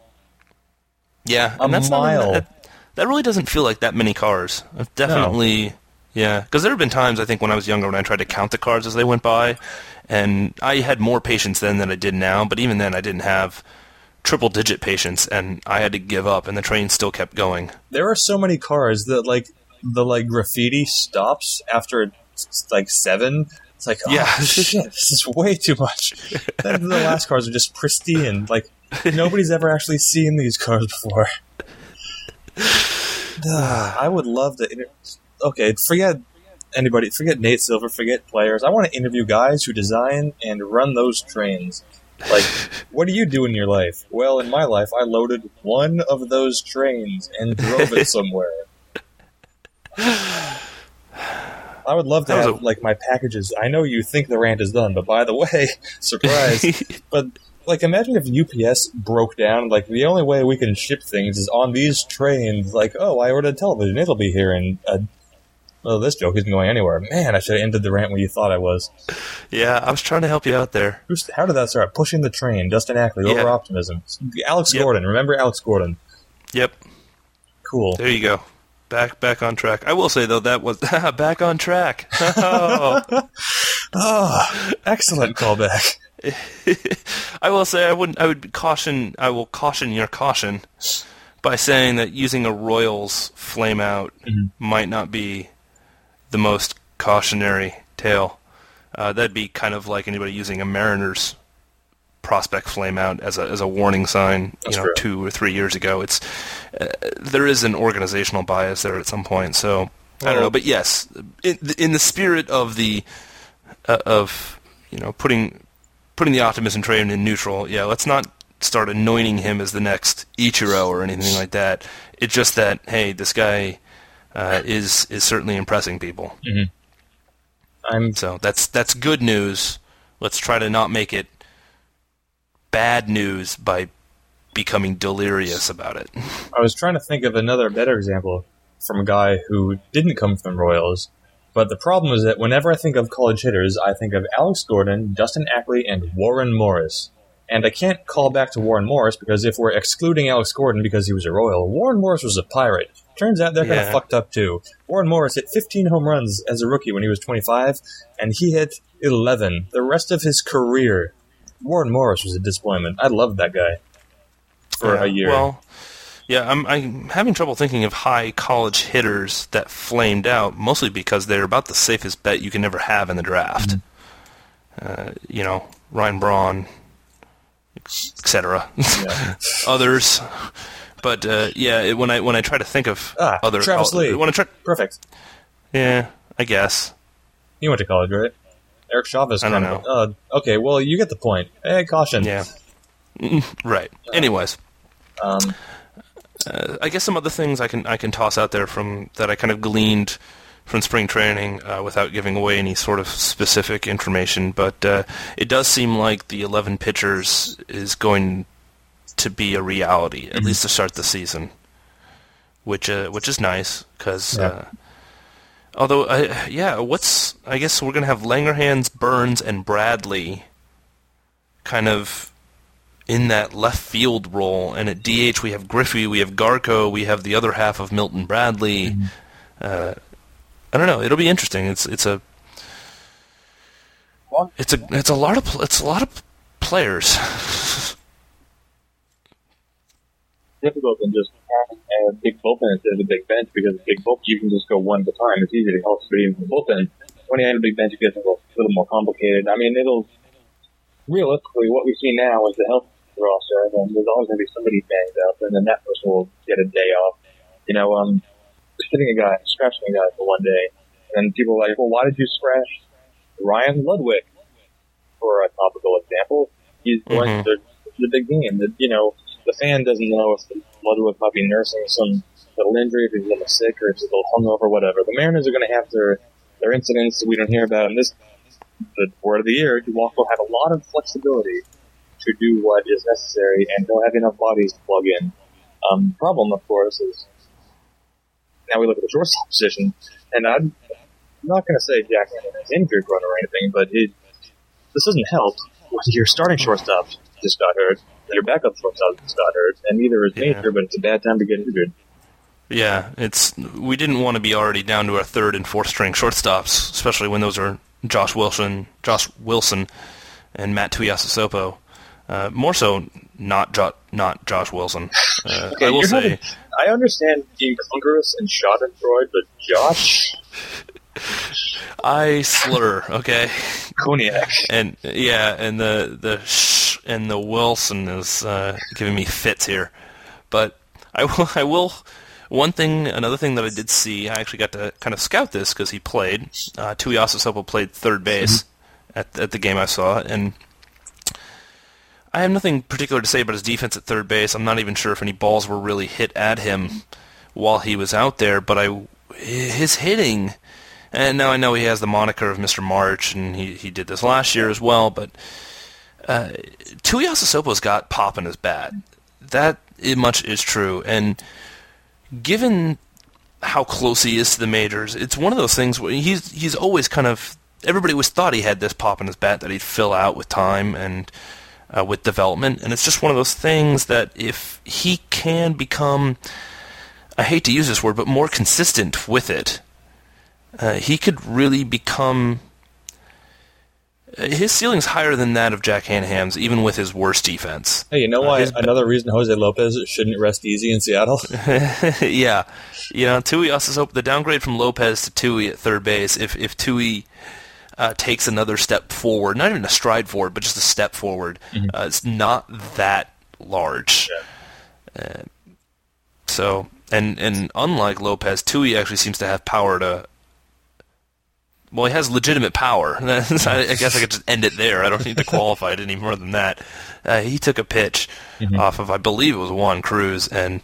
Yeah, A and that's mile. That really doesn't feel like that many cars. I've definitely, yeah. Because there have been times, I think, when I was younger, when I tried to count the cars as they went by, and I had more patience then than I did now, but even then I didn't have triple-digit patience, and I had to give up, and the train still kept going. There are so many cars that, the graffiti stops after, 7. It's like, oh, Yeah. shit, this is way too much. Then the last cars are just pristine. Like, nobody's ever actually seen these cars before. I would love to... Okay, forget Nate Silver, forget players. I want to interview guys who design and run those trains. Like, what do you do in your life? Well, in my life, I loaded one of those trains and drove it somewhere. I would love to have, my packages. I know you think the rant is done, but by the way, surprise. But, imagine if UPS broke down. The only way we can ship things is on these trains. I ordered television. It'll be here in... Well, this joke isn't going anywhere. Man, I should have ended the rant when you thought I was. Yeah, I was trying to help you out there. How did that start? Pushing the train. Dustin Ackley, over optimism. Alex Gordon. Remember Alex Gordon? Yep. Cool. There you go. Back on track. I will say, though, that was back on track. Oh. Excellent callback. I will say I will caution your caution by saying that using a Royals flame out might not be the most cautionary tale. That'd be kind of like anybody using a Mariners prospect flame out as a warning sign. That's true. 2 or 3 years ago. It's there is an organizational bias there at some point. So I don't know, but yes, in the spirit of the putting the optimism train in neutral. Yeah, let's not start anointing him as the next Ichiro or anything like that. It's just that, hey, this guy is certainly impressing people. So that's good news. Let's try to not make it bad news by becoming delirious about it. I was trying to think of another better example from a guy who didn't come from the Royals, but the problem is that whenever I think of college hitters, I think of Alex Gordon, Dustin Ackley, and Warren Morris. And I can't call back to Warren Morris because if we're excluding Alex Gordon because he was a Royal, Warren Morris was a Pirate. Turns out they're kind of fucked up too. Warren Morris hit 15 home runs as a rookie when he was 25, and he hit 11 the rest of his career. Warren Morris was a disappointment. I loved that guy for a year. Well, yeah, I'm having trouble thinking of high college hitters that flamed out, mostly because they're about the safest bet you can ever have in the draft. Ryan Braun, etc. Yeah. Others. But when I try to think of other Travis Lee. Perfect. Yeah, I guess. He went to college, right? Eric Chavez. I don't know. Okay, well, you get the point. Hey, caution. Yeah. Right. Anyways. I guess some other things I can toss out there from that I kind of gleaned from spring training without giving away any sort of specific information, but it does seem like the 11 pitchers is going to be a reality, at least to start the season, which is nice, because although, I guess we're going to have Langerhans, Burns, and Bradley kind of in that left field role, and at DH we have Griffey, we have Garco, we have the other half of Milton Bradley. I don't know. It'll be interesting. It's a lot of players. Difficult than just having a big bullpen instead of a big bench, because a big bullpen you can just go one at a time. It's easy to help somebody in the bullpen. When you have a big bench, it gets a little more complicated. I mean, realistically, what we see now is the health roster, and there's always going to be somebody banged up, and then that person will get a day off. Hitting a guy, scratching a guy for one day, and people are like, well, why did you scratch Ryan Ludwig? For a topical example, he's going to the big game. The fan doesn't know if Ludwig might be nursing some little injury, if he's a little sick, or if he's a little hungover, whatever. The Mariners are going to have their incidents that we don't hear about. And the word of the year, Walker will have a lot of flexibility to do what is necessary, and he'll have enough bodies to plug in. Problem, of course, is now we look at the shortstop position, and I'm not going to say Jack Hannon is injured run or anything, but this doesn't help when your starting shortstop just got hurt, and your backup shortstop just got hurt, and neither is major, but it's a bad time to get injured. Yeah, we didn't want to be already down to our third and fourth string shortstops, especially when those are Josh Wilson, and Matt Tuiasosopo. More so, not Josh Wilson. Okay, I will say, I understand being congruous and Schadenfreude, but Josh. I slur, okay. Cognac. And the sh and the Wilson is giving me fits here, but I will. Another thing that I did see, I actually got to kind of scout this because he played. Tuiasosopo played third base at the game I saw, and I have nothing particular to say about his defense at third base. I'm not even sure if any balls were really hit at him while he was out there, but his hitting, and now I know he has the moniker of Mr. March, and he did this last year as well, but Tuiasosopo's got pop in his bat. That much is true, and given how close he is to the majors, it's one of those things where he's always kind of, everybody always thought he had this pop in his bat that he'd fill out with time and with development, and it's just one of those things that if he can become, I hate to use this word, but more consistent with it, he could really become, his ceiling's higher than that of Jack Hannaham's, even with his worst defense. Hey, you know why another reason Jose Lopez shouldn't rest easy in Seattle? Yeah. Tuiasosopo, the downgrade from Lopez to Tui at third base, if Tui takes another step forward, not even a stride forward, but just a step forward, it's not that large. Yeah. So, and unlike Lopez, Tui actually seems to have power to, well, he has legitimate power. I guess I could just end it there. I don't need to qualify it any more than that. He took a pitch off of, I believe it was Juan Cruz, and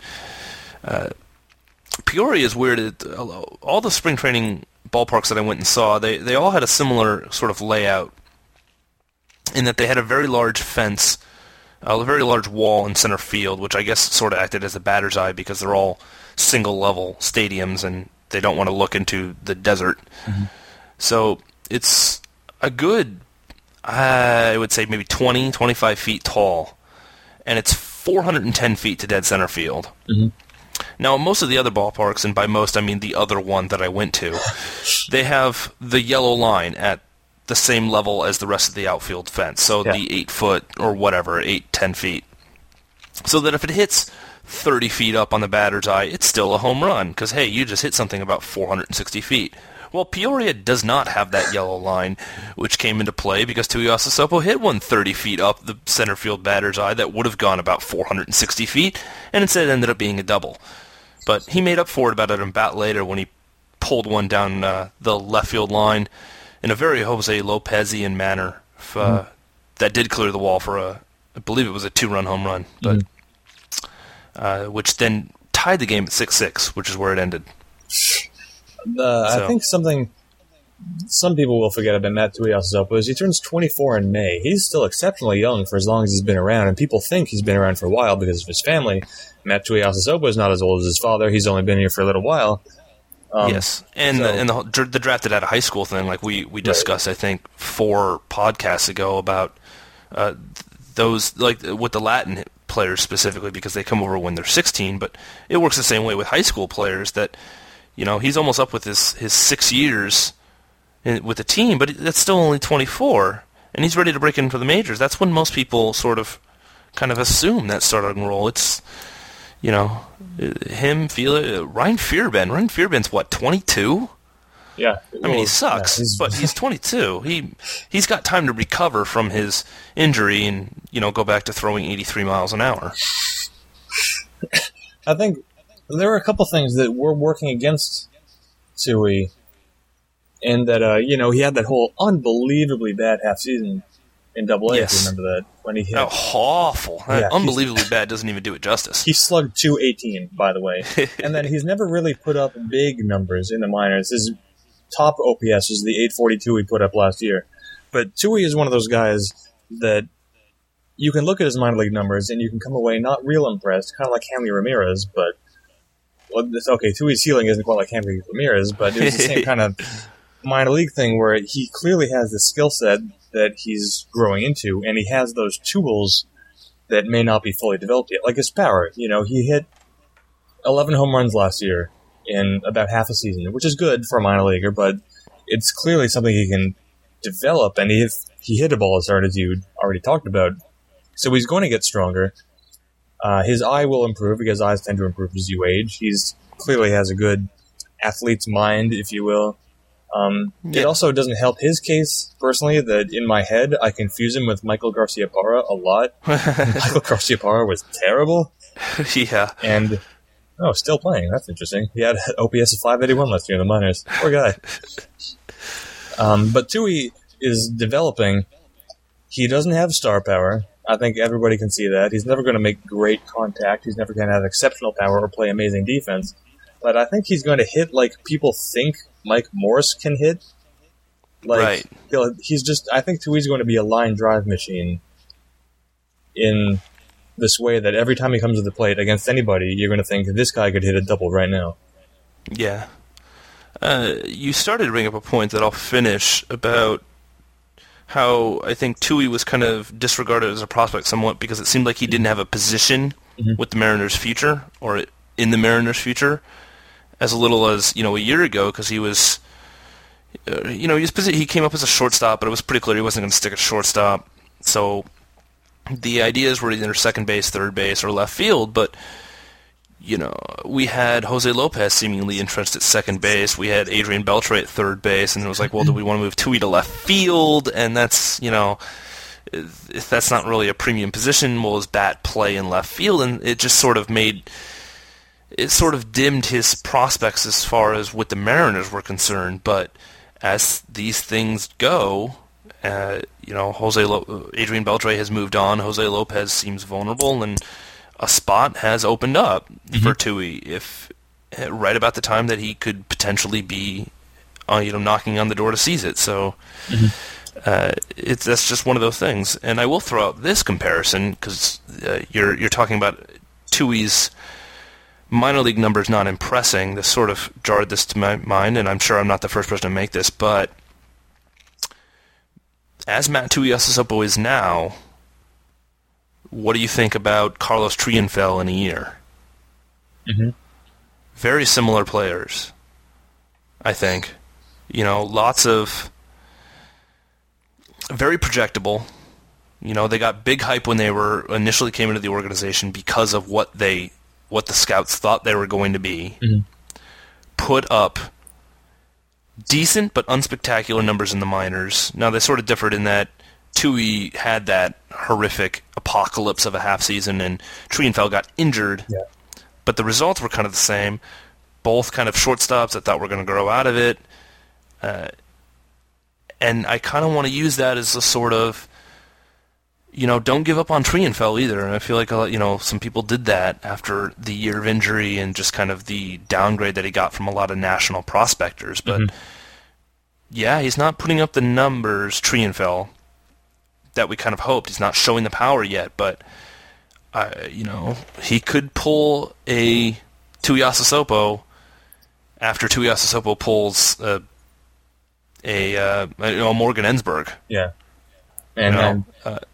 Peoria is weird. All the spring training ballparks that I went and saw, they all had a similar sort of layout in that they had a very large fence, a very large wall in center field, which I guess sort of acted as a batter's eye because they're all single-level stadiums and they don't want to look into the desert. So it's a good, I would say maybe 20, 25 feet tall, and it's 410 feet to dead center field. Now, most of the other ballparks, and by most I mean the other one that I went to, they have the yellow line at the same level as the rest of the outfield fence, so the 8 foot or whatever, 10 feet. So that if it hits 30 feet up on the batter's eye, it's still a home run, because, hey, you just hit something about 460 feet. Well, Peoria does not have that yellow line, which came into play because Tuiasosopo hit one 30 feet up the center field batter's eye that would have gone about 460 feet, and instead ended up being a double. But he made up for it about an at-bat later when he pulled one down the left field line in a very Jose Lopez-ian manner that did clear the wall for I believe it was a 2-run home run, but which then tied the game at 6-6, which is where it ended. I think something some people will forget about Matt Tuiasosopo is he turns 24 in May. He's still exceptionally young for as long as he's been around, and people think he's been around for a while because of his family. Matt Tuiasosopo is not as old as his father. He's only been here for a little while. Yes, and the drafted out of high school thing, like we discussed, right. I think 4 podcasts ago about those, like with the Latin players specifically, because they come over when they're 16. But it works the same way with high school players. That he's almost up with his 6 years with the team, but that's still only 24, and he's ready to break into the majors. That's when most people sort of kind of assume that starting role. It's him, Ryan Fearben. Ryan Fearben's what, 22? Yeah. I mean, he sucks, but he's 22. He's got time to recover from his injury and go back to throwing 83 miles an hour. I think there are a couple things that were working against Tui, in that he had that whole unbelievably bad half season in Double A. Yes. If you remember that when he hit awful, unbelievably bad doesn't even do it justice. He slugged .218, by the way, and then he's never really put up big numbers in the minors. His top OPS was the 842 he put up last year. But Tui is one of those guys that you can look at his minor league numbers and you can come away not real impressed, kind of like Hanley Ramirez, but Tui's ceiling isn't quite like Hanley Ramirez, but it was the same kind of minor league thing where he clearly has the skill set that he's growing into, and he has those tools that may not be fully developed yet, like his power. He hit 11 home runs last year in about half a season, which is good for a minor leaguer, but it's clearly something he can develop, and if he hit a ball as hard as you already talked about, so he's going to get stronger. His eye will improve because eyes tend to improve as you age. He's clearly has a good athlete's mind, if you will. It also doesn't help his case, personally, that in my head I confuse him with Michael Garciaparra a lot. Michael Garciaparra was terrible. Yeah. And, still playing. That's interesting. He had an OPS of 581 last year in the minors. Poor guy. But Tui is developing. He doesn't have star power. I think everybody can see that. He's never going to make great contact. He's never going to have exceptional power or play amazing defense. But I think he's going to hit like people think Mike Morse can hit. Right. I think Tui's going to be a line drive machine in this way that every time he comes to the plate against anybody, you're going to think this guy could hit a double right now. Yeah. You started to bring up a point that I'll finish about how I think Tui was kind of disregarded as a prospect somewhat because it seemed like he didn't have a position with the Mariners' future or in the Mariners' future as little as, a year ago, because he was, he came up as a shortstop, but it was pretty clear he wasn't going to stick at shortstop. So the ideas were either second base, third base, or left field, but we had Jose Lopez seemingly interested at second base. We had Adrian Beltre at third base, and it was like, well, do we want to move Tui to left field? And that's, if that's not really a premium position, will his bat play in left field? And it just sort of dimmed his prospects as far as what the Mariners were concerned. But as these things go, Adrian Beltre has moved on. Jose Lopez seems vulnerable, and a spot has opened up for Tui if right about the time that he could potentially be, knocking on the door to seize it. So that's just one of those things. And I will throw out this comparison because you're talking about Tui's minor league numbers not impressing. This sort of jarred this to my mind, and I'm sure I'm not the first person to make this, but as Matt Tuiasosopo is now, what do you think about Carlos Triunfel in a year? Very similar players, I think. Lots of very projectable. They got big hype when they were initially came into the organization because of what the scouts thought they were going to be. Put up decent but unspectacular numbers in the minors. Now, they sort of differed in that Tui had that horrific apocalypse of a half season, and Triunfel got injured. Yeah. But the results were kind of the same. Both kind of shortstops that thought were going to grow out of it. And I kind of want to use that as a sort of, don't give up on Trienfeld either. And I feel like some people did that after the year of injury and just kind of the downgrade that he got from a lot of national prospectors. But yeah, he's not putting up the numbers, Trienfeld, that we kind of hoped. He's not showing the power yet, but he could pull a Tuiasosopo after Tuiasosopo pulls a Morgan Ensberg. Yeah, and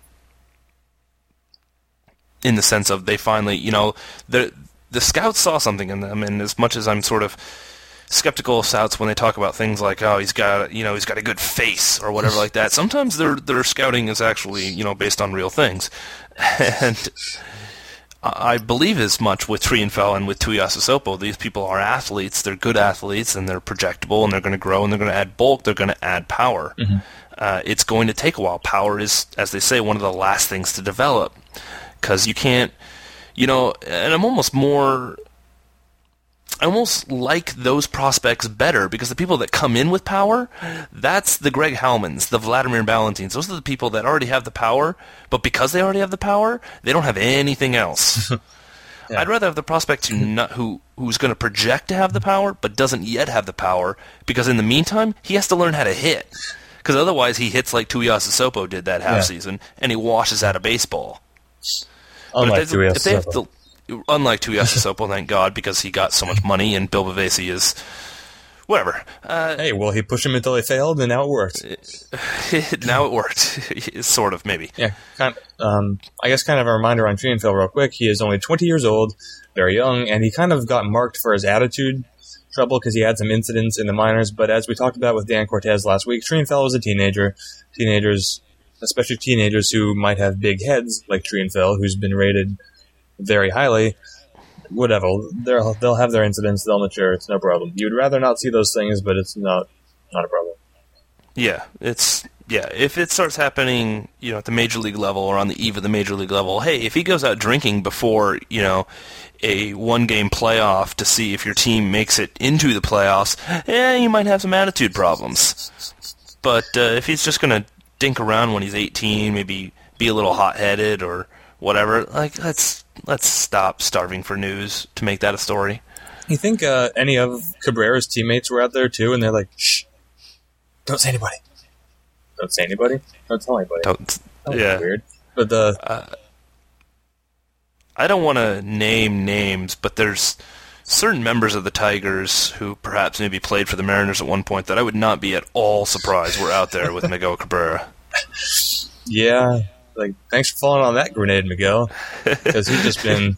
in the sense of they finally, the scouts saw something in them, and as much as I'm sort of skeptical of scouts when they talk about things like, oh, he's got a good face or whatever like that, sometimes their scouting is actually, based on real things. And I believe as much with Trienfeld and with Tuiasosopo. These people are athletes, they're good athletes, and they're projectable, and they're going to grow, and they're going to add bulk, they're going to add power. It's going to take a while. Power is, as they say, one of the last things to develop. Because you can't, and I almost like those prospects better, because the people that come in with power, that's the Greg Halmans, the Vladimir Valentins. Those are the people that already have the power, but because they already have the power, they don't have anything else. Yeah. I'd rather have the prospect who's going to project to have the power, but doesn't yet have the power, because in the meantime, he has to learn how to hit. Because otherwise he hits like Tuiasosopo did that half season, and he washes out of baseball. Unlike Tuiasosopo. Unlike Tuiasosopo, thank God, because he got so much money, and Bill Bavasi is whatever. Hey, well, he pushed him until he failed, and now it worked. Now it worked, sort of, maybe. Yeah, I guess kind of a reminder on Trienfeld real quick. He is only 20 years old, very young, and he kind of got marked for his attitude trouble because he had some incidents in the minors. But as we talked about with Dan Cortez last week, Trienfeld was a teenager. Teenagers, especially teenagers who might have big heads, like Trienfeld, who's been rated very highly, whatever. They'll have their incidents, they'll mature, it's no problem. You'd rather not see those things, but it's not a problem. Yeah, if it starts happening, at the major league level or on the eve of the major league level, hey, if he goes out drinking before, a one-game playoff to see if your team makes it into the playoffs, you might have some attitude problems. But if he's just going to dink around when he's 18, maybe be a little hot-headed or whatever, let's stop starving for news to make that a story. You think any of Cabrera's teammates were out there too, and they're like, shh, don't say anybody. Don't say anybody? Don't tell anybody. Yeah. Weird. But I don't want to name names, but there's certain members of the Tigers who perhaps maybe played for the Mariners at one point that I would not be at all surprised were out there with Miguel Cabrera. Yeah. Like, thanks for falling on that grenade, Miguel, because he's just been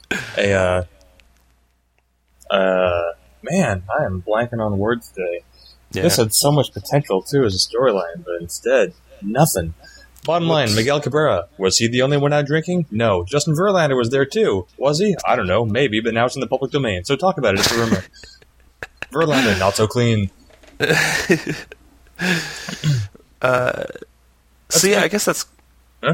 man, I am blanking on words today. Yeah. This had so much potential, too, as a storyline, but instead, nothing. Bottom line, Miguel Cabrera, was he the only one out drinking? No. Justin Verlander was there, too. Was he? I don't know, maybe, but now it's in the public domain, so talk about it, it's a rumor. Verlander, not so clean. I guess that's... Huh?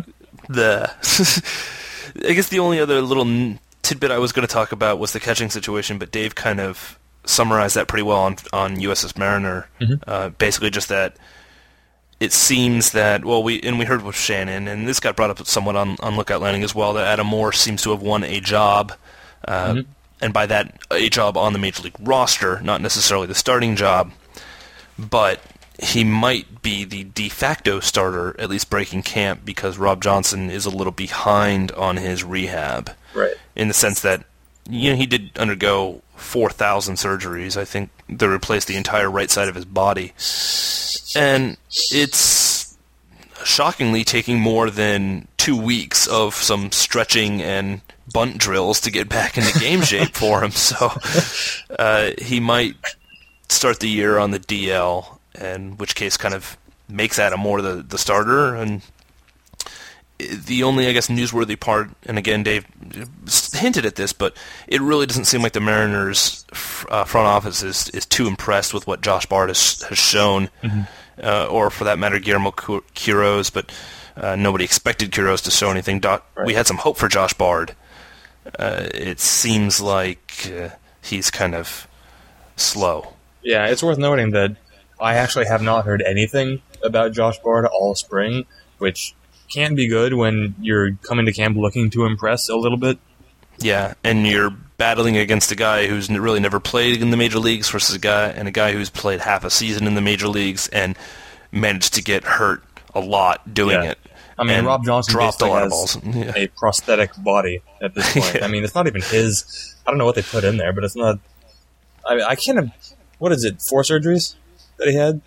I guess the only other little tidbit I was going to talk about was the catching situation, but Dave kind of summarized that pretty well on USS Mariner. Basically just that it seems that, we heard with Shannon, and this got brought up somewhat on Lookout Landing as well, that Adam Moore seems to have won a job, and by that, a job on the Major League roster, not necessarily the starting job, but he might be the de facto starter, at least breaking camp, because Rob Johnson is a little behind on his rehab. Right. In the sense that, he did undergo 4,000 surgeries. I think they replaced the entire right side of his body. And it's shockingly taking more than 2 weeks of some stretching and bunt drills to get back into game shape for him. So he might start the year on the DL, in which case kind of makes Adam Moore the starter. And the only, I guess, newsworthy part, and again, Dave hinted at this, but it really doesn't seem like the Mariners' front office is too impressed with what Josh Bard has shown, or for that matter, Guillermo Quiroz, but nobody expected Quiroz to show anything. We had some hope for Josh Bard. It seems like he's kind of slow. Yeah, it's worth noting that I actually have not heard anything about Josh Bard all spring, which can be good when you're coming to camp looking to impress a little bit. Yeah, and you're battling against a guy who's really never played in the major leagues versus a guy who's played half a season in the major leagues and managed to get hurt a lot doing it. I mean, Rob Johnson dropped a lot of has balls. Yeah. a prosthetic body at this point. Yeah. I mean, it's not even his. I don't know what they put in there, but it's not. I can't. What is it? 4 surgeries that he had?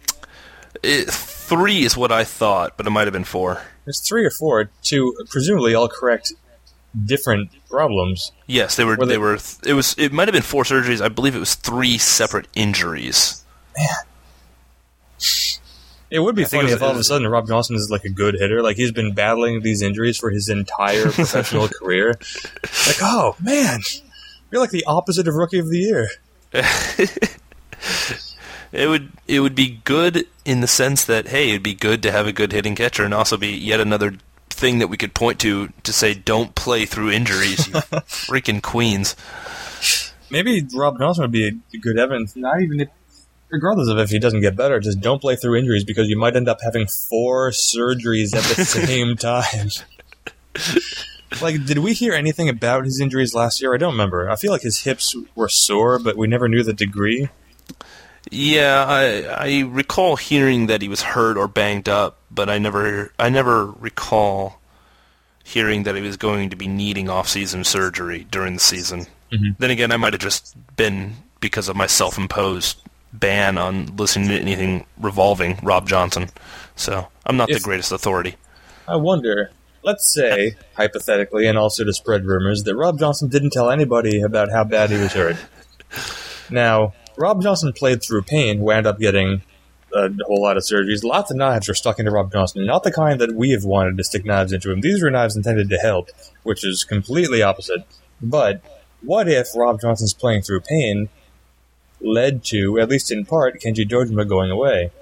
3 is what I thought, but it might have been 4. There's 3 or 4 to presumably all correct different problems. Yes, they were. It might have been 4 surgeries. I believe it was 3 separate injuries. Man. It would be funny if all of a sudden Rob Johnson is like a good hitter. Like he's been battling these injuries for his entire professional career. Like, oh man, you're like the opposite of Rookie of the Year. It would be good in the sense that, hey, it'd be good to have a good hitting catcher, and also be yet another thing that we could point to say, don't play through injuries, you freaking queens. Maybe Rob Johnson would be a good evidence. Not even regardless of if he doesn't get better, just don't play through injuries because you might end up having 4 surgeries at the same time. Like, did we hear anything about his injuries last year? I don't remember. I feel like his hips were sore, but we never knew the degree. Yeah, I recall hearing that he was hurt or banged up, but I never recall hearing that he was going to be needing off-season surgery during the season. Mm-hmm. Then again, I might have just been because of my self-imposed ban on listening to anything revolving Rob Johnson. So I'm not the greatest authority. I wonder, let's say, hypothetically, and also to spread rumors, that Rob Johnson didn't tell anybody about how bad he was hurt. Now, Rob Johnson played through pain, wound up getting a whole lot of surgeries. Lots of knives were stuck into Rob Johnson, not the kind that we have wanted to stick knives into him. These were knives intended to help, which is completely opposite. But what if Rob Johnson's playing through pain led to, at least in part, Kenji Dojima going away?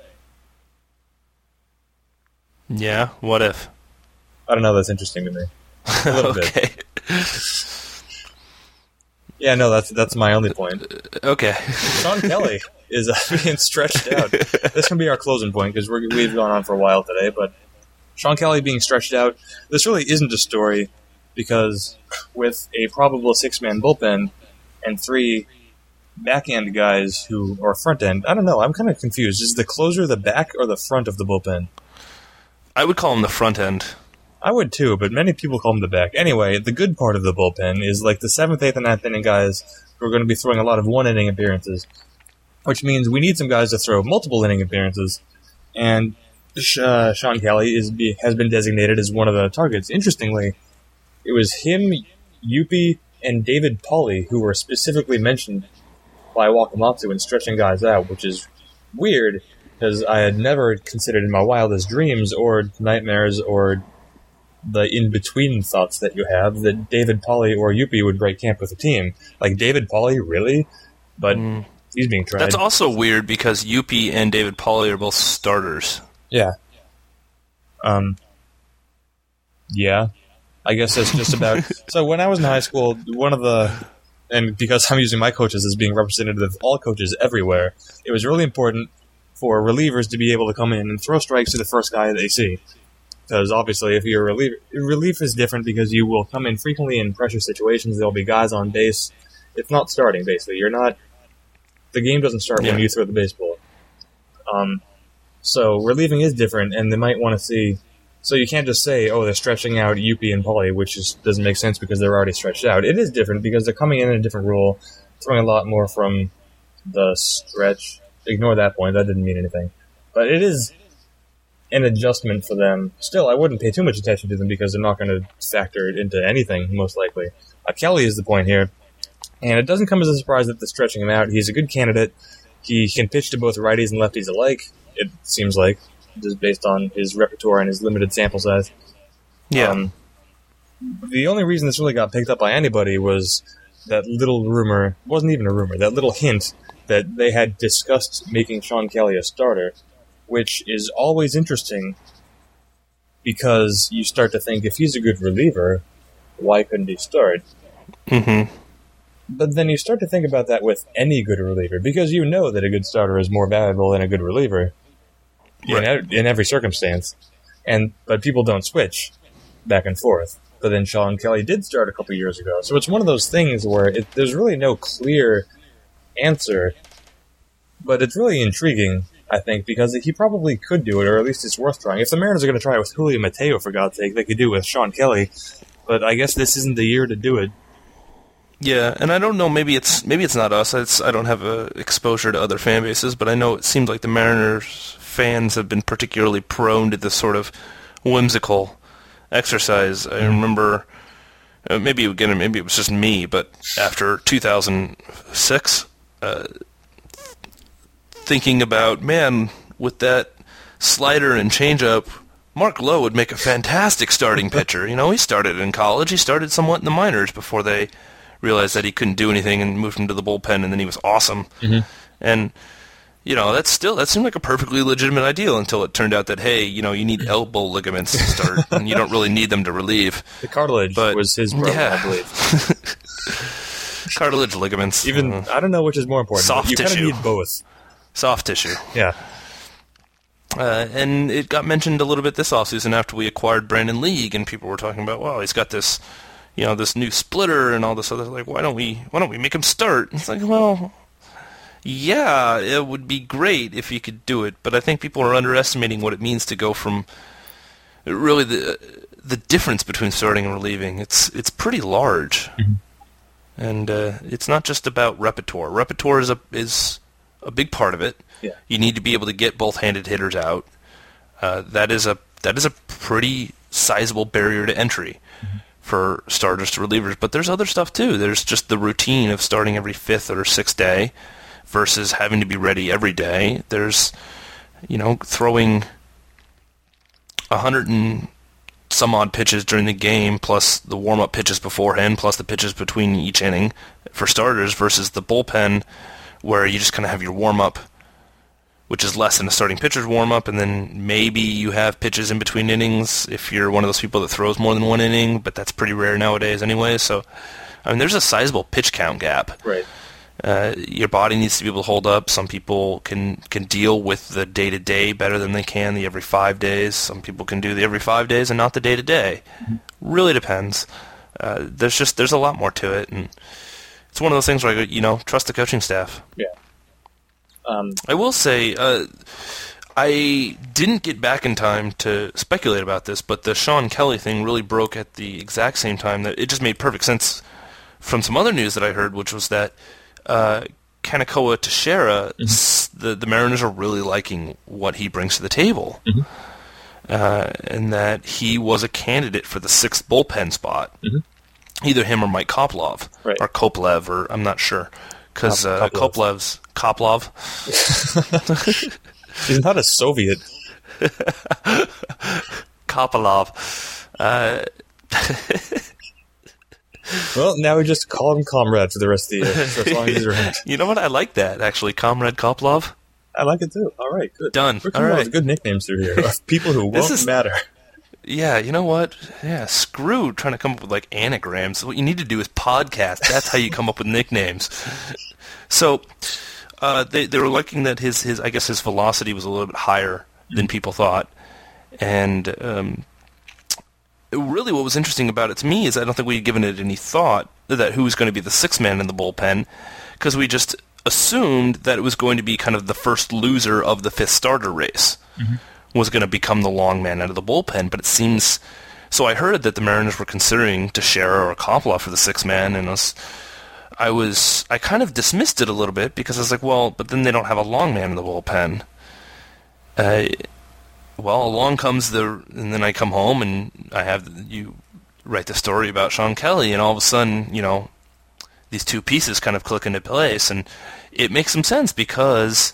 Yeah, what if? I don't know, that's interesting to me. A little okay. bit. Yeah, no, that's my only point. Okay. Sean Kelly is being stretched out. This can be our closing point because we've gone on for a while today, but Sean Kelly being stretched out, this really isn't a story because with a probable 6-man bullpen and 3 back-end guys who are front-end, I don't know, I'm kind of confused. Is the closer the back or the front of the bullpen? I would call him the front end. I would too, but many people call him the back. Anyway, the good part of the bullpen is like the 7th, 8th, and 9th inning guys who are going to be throwing a lot of 1-inning appearances, which means we need some guys to throw multiple inning appearances, and Sean Kelly has been designated as one of the targets. Interestingly, it was him, Yuppie, and David Pauly who were specifically mentioned by Wakamatsu in stretching guys out, which is weird because I had never considered in my wildest dreams or nightmares or the in-between thoughts that you have that David Pauly or Yuppie would break camp with a team. Like, David Pauly, really? But he's being tried. That's also weird because Yuppie and David Pauly are both starters. Yeah. Yeah. I guess that's just about... So when I was in high school, one of the... And because I'm using my coaches as being representative of all coaches everywhere, it was really important for relievers to be able to come in and throw strikes to the first guy they see. Because obviously, if you're a reliever, relief is different because you will come in frequently in pressure situations. There'll be guys on base. It's not starting, basically. You're not... The game doesn't start when you throw the baseball. So relieving is different, and they might want to see... So you can't just say, oh, they're stretching out Yuppie and Pauly, which just doesn't make sense because they're already stretched out. It is different because they're coming in a different role, throwing a lot more from the stretch. Ignore that point. That didn't mean anything. But it is an adjustment for them. Still, I wouldn't pay too much attention to them because they're not going to factor it into anything, most likely. Kelly is the point here. And it doesn't come as a surprise that they're stretching him out. He's a good candidate. He can pitch to both righties and lefties alike, it seems like, just based on his repertoire and his limited sample size. Yeah. The only reason this really got picked up by anybody was that little rumor, it wasn't even a rumor, that little hint that they had discussed making Sean Kelly a starter, which is always interesting because you start to think, if he's a good reliever, why couldn't he start? Mm-hmm. But then you start to think about that with any good reliever, because you know that a good starter is more valuable than a good reliever in every circumstance. but people don't switch back and forth. But then Sean Kelly did start a couple years ago. So it's one of those things where there's really no clear answer, but it's really intriguing, I think, because he probably could do it, or at least it's worth trying. If the Mariners are going to try it with Julio Mateo, for God's sake, they could do it with Sean Kelly, but I guess this isn't the year to do it. Yeah, and I don't know, maybe it's not us. I don't have exposure to other fan bases, but I know it seems like the Mariners fans have been particularly prone to this sort of whimsical exercise. I remember, maybe it was just me, but after 2006, thinking about, man, with that slider and changeup, Mark Lowe would make a fantastic starting pitcher. You know, he started in college. He started somewhat in the minors before they realized that he couldn't do anything and moved him to the bullpen, and then he was awesome. Mm-hmm. And, you know, that seemed like a perfectly legitimate idea until it turned out that, hey, you know, you need elbow ligaments to start, and you don't really need them to relieve. The cartilage was his problem, I believe. Cartilage, ligaments. I don't know which is more important. Soft tissue. You kind of need both. Soft tissue. Yeah. And it got mentioned a little bit this offseason after we acquired Brandon League, and people were talking about, well, he's got this, you know, this new splitter and all this other, like, why don't we make him start? It's like, well, yeah, it would be great if he could do it, but I think people are underestimating what it means to go from really the difference between starting and relieving. It's pretty large. Mm-hmm. And it's not just about repertoire. Repertoire is a big part of it. Yeah. You need to be able to get both-handed hitters out. That is a pretty sizable barrier to entry for starters to relievers. But there's other stuff too. There's just the routine of starting every fifth or sixth day versus having to be ready every day. There's, you know, throwing 100 and some odd pitches during the game, plus the warm-up pitches beforehand, plus the pitches between each inning for starters, versus the bullpen where you just kind of have your warm-up, which is less than a starting pitcher's warm-up, and then maybe you have pitches in between innings if you're one of those people that throws more than one inning, but that's pretty rare nowadays anyway. So, I mean, there's a sizable pitch count gap. Right. Your body needs to be able to hold up. Some people can deal with the day-to-day better than they can the every 5 days. Some people can do the every 5 days and not the day-to-day. Mm-hmm. Really depends. There's a lot more to it, and it's one of those things where I go, you know, trust the coaching staff. Yeah. I will say, I didn't get back in time to speculate about this, but the Sean Kelly thing really broke at the exact same time that it just made perfect sense from some other news that I heard, which was that Kanekoa Teixeira, the Mariners are really liking what he brings to the table, and that he was a candidate for the sixth bullpen spot. Mm-hmm. Either him or Mike Koplev, right. Or Koplev, or I'm not sure, because Koplev's Koplov. He's not a Soviet. Kopelov. Well, now we just call him Comrade for the rest of the year, so as long as he's around. You know what? I like that, actually. Comrade Koplov. I like it, too. All right, good. Done. We're coming up with good nicknames through here. People who won't matter. Yeah, you know what? Yeah, screw trying to come up with, like, anagrams. What you need to do is podcast. That's how you come up with nicknames. So, they were liking that his I guess his velocity was a little bit higher than people thought. And really what was interesting about it to me is I don't think we had given it any thought that who was going to be the sixth man in the bullpen, because we just assumed that it was going to be kind of the first loser of the fifth starter race. Mm-hmm. Was going to become the long man out of the bullpen, but it seems... So I heard that the Mariners were considering Teixeira or Koplev for the sixth man, and I kind of dismissed it a little bit, because I was like, well, but then they don't have a long man in the bullpen. Well, along comes and then I come home, and you write the story about Sean Kelly, and all of a sudden, you know, these two pieces kind of click into place, and it makes some sense, because...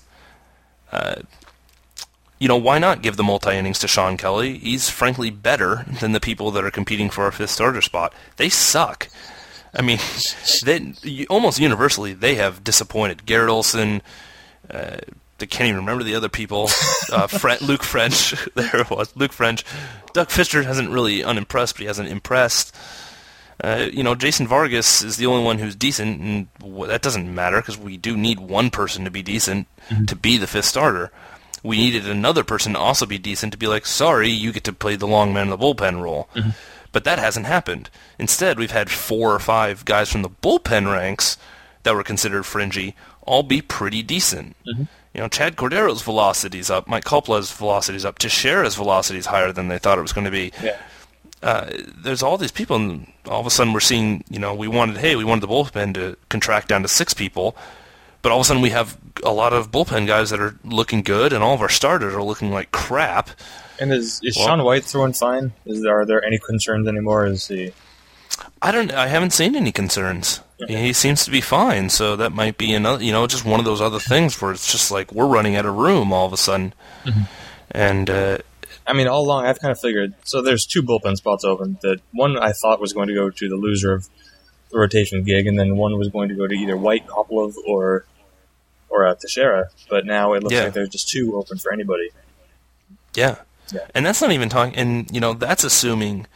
you know, why not give the multi-innings to Sean Kelly? He's frankly better than the people that are competing for our fifth starter spot. They suck. I mean, almost universally, they have disappointed. Garrett Olson, I can't even remember the other people. Luke French, there it was, Luke French. Doug Fisher hasn't really unimpressed, but he hasn't impressed. You know, Jason Vargas is the only one who's decent, and that doesn't matter, because we do need one person to be decent to be the fifth starter. we needed another person to also be decent to be like, sorry, you get to play the long man in the bullpen role. Mm-hmm. But that hasn't happened. Instead, we've had 4 or 5 guys from the bullpen ranks that were considered fringy all be pretty decent. Mm-hmm. You know, Chad Cordero's velocity's up, Mike Coppola's velocity's up, Teixeira's velocity's higher than they thought it was going to be. Yeah. There's all these people, and all of a sudden we're seeing, you know, we wanted the bullpen to contract down to 6 people, but all of a sudden we have a lot of bullpen guys that are looking good, and all of our starters are looking like crap. And is Sean White throwing fine? Are there any concerns anymore? I haven't seen any concerns. Yeah. He seems to be fine, so that might be another, you know, just one of those other things where it's just like we're running out of room all of a sudden. Mm-hmm. And I mean, all along I've kind of figured. So there's 2 bullpen spots open. That one I thought was going to go to the loser of the rotation gig, and then one was going to go to either White, Kopilov, or Teixeira. But now it looks like there's just 2 open for anybody. Yeah. And that's not even talking. And you know, that's assuming.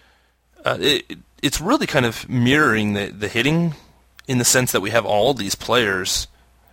It's really kind of mirroring the hitting in the sense that we have all these players.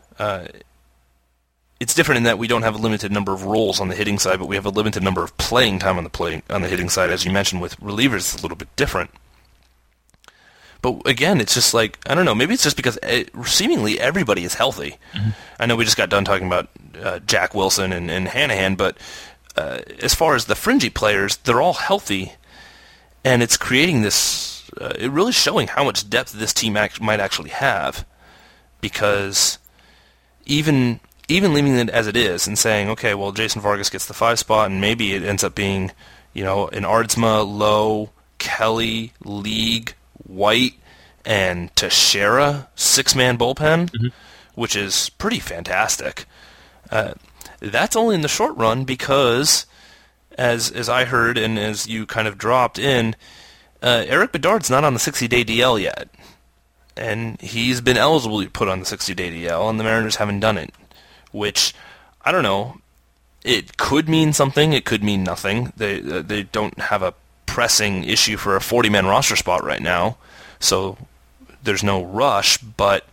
It's different in that we don't have a limited number of roles on the hitting side, but we have a limited number of playing time on the hitting side. As you mentioned, with relievers, it's a little bit different. But again, it's just like, I don't know, maybe it's just because seemingly everybody is healthy. Mm-hmm. I know we just got done talking about Jack Wilson and Hanahan, but as far as the fringy players, they're all healthy, and it's creating this, it really showing how much depth this team might actually have, because even leaving it as it is and saying, okay, well, Jason Vargas gets the 5 spot, and maybe it ends up being, you know, an Aardsma, Lowe, Kelly, League, White, and Teixeira 6-man bullpen, mm-hmm. which is pretty fantastic. That's only in the short run because, as I heard and as you kind of dropped in, Erik Bedard's not on the 60-day DL yet. And he's been eligible to be put on the 60-day DL, and the Mariners haven't done it. Which, I don't know, it could mean something, it could mean nothing. They don't have a pressing issue for a 40-man roster spot right now, so there's no rush, but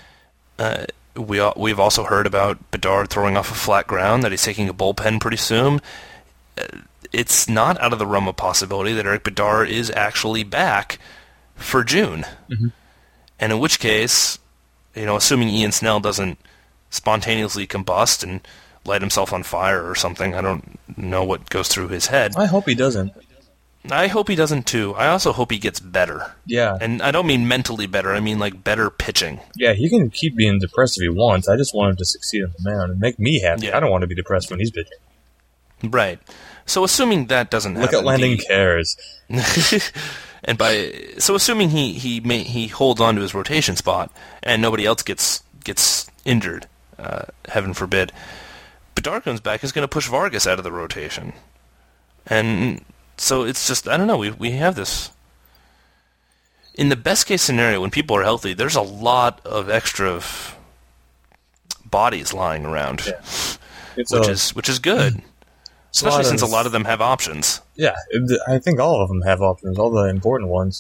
we've also heard about Bedard throwing off a flat ground, that he's taking a bullpen pretty soon. It's not out of the realm of possibility that Erik Bedard is actually back for June. Mm-hmm. And in which case, you know, assuming Ian Snell doesn't spontaneously combust and light himself on fire or something, I don't know what goes through his head. I hope he doesn't. I hope he doesn't too. I also hope he gets better. Yeah. And I don't mean mentally better, I mean like better pitching. Yeah, he can keep being depressed if he wants. I just want him to succeed on the mound and make me happy. Yeah. I don't want to be depressed when he's pitching. Right. So assuming that doesn't happen. Look at Landon cares. And assuming he holds on to his rotation spot and nobody else gets injured, heaven forbid, Bedard comes back, is going to push Vargas out of the rotation. And so it's just, I don't know, we have this. In the best case scenario, when people are healthy, there's a lot of extra bodies lying around, which is good. Especially since a lot of them have options. Yeah, I think all of them have options, all the important ones.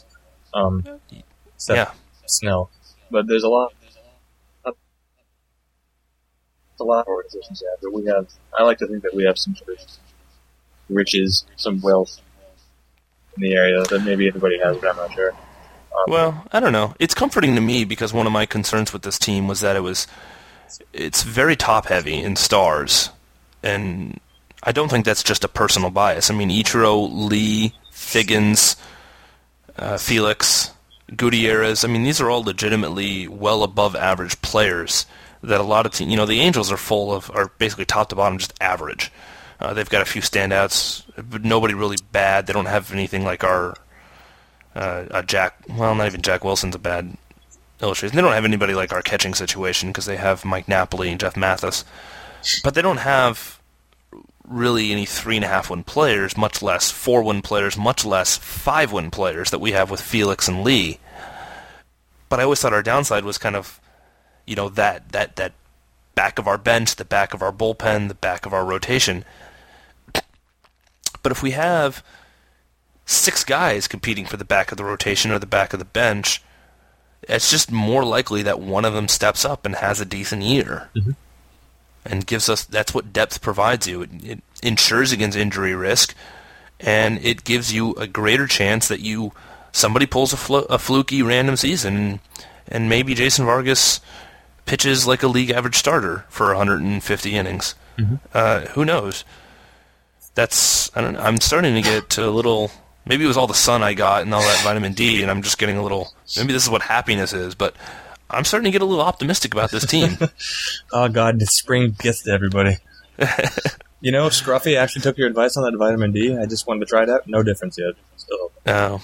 Snell. But there's a lot of organizations have, but I like to think that we have some sort of riches, some wealth in the area that maybe everybody has, but I'm not sure. Well, I don't know. It's comforting to me because one of my concerns with this team was that it's very top-heavy in stars, and I don't think that's just a personal bias. I mean, Ichiro, Lee, Figgins, Felix, Gutierrez, I mean, these are all legitimately well above average players that a lot of teams, you know, the Angels are basically top to bottom just average. They've got a few standouts, but nobody really bad. They don't have anything like our Jack, well, not even Jack Wilson's a bad illustration. They don't have anybody like our catching situation because they have Mike Napoli and Jeff Mathis. But they don't have really any 3.5-win players, much less 4-win players, much less 5-win players that we have with Felix and Lee. But I always thought our downside was kind of, you know, that back of our bench, the back of our bullpen, the back of our rotation. But if we have 6 guys competing for the back of the rotation or the back of the bench, it's just more likely that one of them steps up and has a decent year. Mm-hmm. and gives us. That's what depth provides you. It insures against injury risk, and it gives you a greater chance that somebody pulls a fluky random season, and maybe Jason Vargas pitches like a league average starter for 150 innings. Mm-hmm. Who knows? I don't know. I'm starting to get a little. Maybe it was all the sun I got and all that vitamin D, and I'm just getting a little. Maybe this is what happiness is, but I'm starting to get a little optimistic about this team. Oh God, the spring gets to everybody. You know, Scruffy actually took your advice on that vitamin D. I just wanted to try it out. No difference yet. Still. Oh.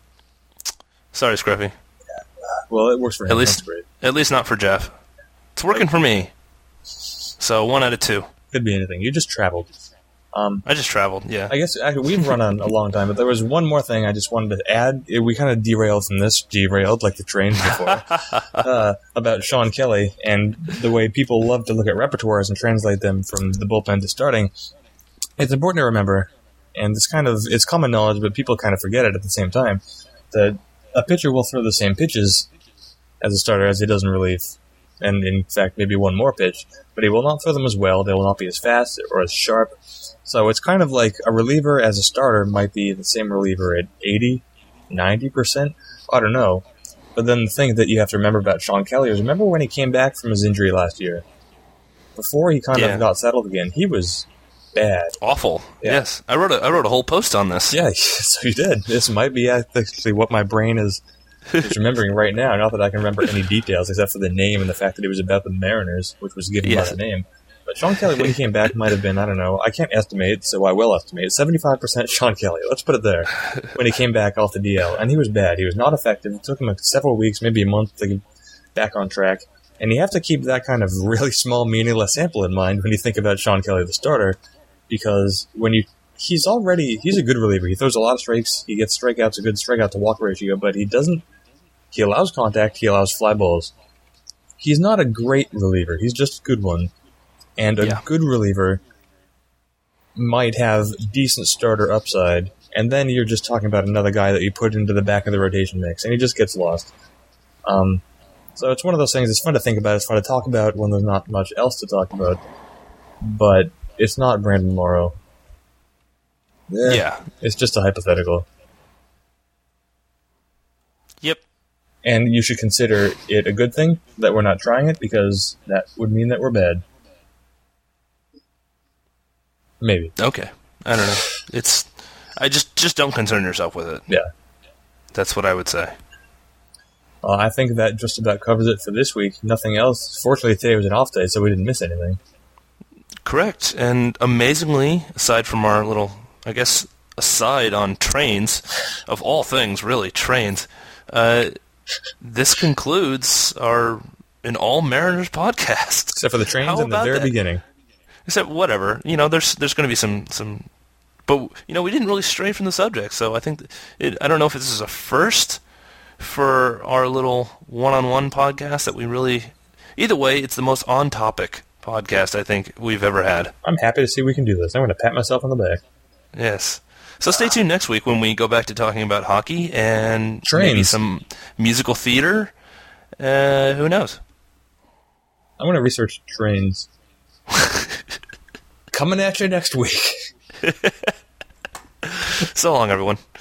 Sorry, Scruffy. Well, it works for him. At least not for Jeff. It's working for me. So 1 out of 2. Could be anything. You just traveled. I just traveled, yeah. I guess actually, we've run on a long time, but there was one more thing I just wanted to add. We kind of derailed from this, like the trains before, about Sean Kelly and the way people love to look at repertoires and translate them from the bullpen to starting. It's important to remember, and it's common knowledge, but people kind of forget it at the same time, that a pitcher will throw the same pitches as a starter as he does in relief, and in fact maybe one more pitch, but he will not throw them as well. They will not be as fast or as sharp. So it's kind of like a reliever as a starter might be the same reliever at 80, 90%. I don't know. But then the thing that you have to remember about Sean Kelly is remember when he came back from his injury last year? Before he kind of got settled again, he was bad. Awful. Yeah. Yes. I wrote a whole post on this. Yeah, so you did. This might be actually what my brain is remembering right now. Not that I can remember any details except for the name and the fact that it was about the Mariners, which was given by the name. But Sean Kelly, when he came back, might have been, I don't know, I can't estimate, so I will estimate, 75% Sean Kelly. Let's put it there. When he came back off the DL. And he was bad. He was not effective. It took him several weeks, maybe a month to get back on track. And you have to keep that kind of really small, meaningless sample in mind when you think about Sean Kelly, the starter, because he's a good reliever. He throws a lot of strikes. He gets strikeouts, a good strikeout-to-walk ratio, but he allows contact, he allows fly balls. He's not a great reliever. He's just a good one. And a good reliever might have decent starter upside, and then you're just talking about another guy that you put into the back of the rotation mix, and he just gets lost. So it's one of those things, it's fun to think about, it's fun to talk about when there's not much else to talk about, but it's not Brandon Morrow. Yeah. It's just a hypothetical. Yep. And you should consider it a good thing that we're not trying it, because that would mean that we're bad. Maybe. Okay. I don't know. I just don't concern yourself with it. Yeah. That's what I would say. I think that just about covers it for this week. Nothing else. Fortunately, today was an off day, so we didn't miss anything. Correct. And amazingly, aside from our little, I guess, aside on trains, of all things, really, trains, this concludes our An All Mariners podcast. Except for the trains in the very beginning. Except whatever, there's going to be some, but we didn't really stray from the subject. So I think I don't know if this is a first for our little one-on-one podcast that we really. Either way, it's the most on-topic podcast I think we've ever had. I'm happy to see we can do this. I'm going to pat myself on the back. Yes. So stay tuned next week when we go back to talking about hockey and maybe some musical theater. Who knows? I'm going to research trains. Coming at you next week. So long, everyone.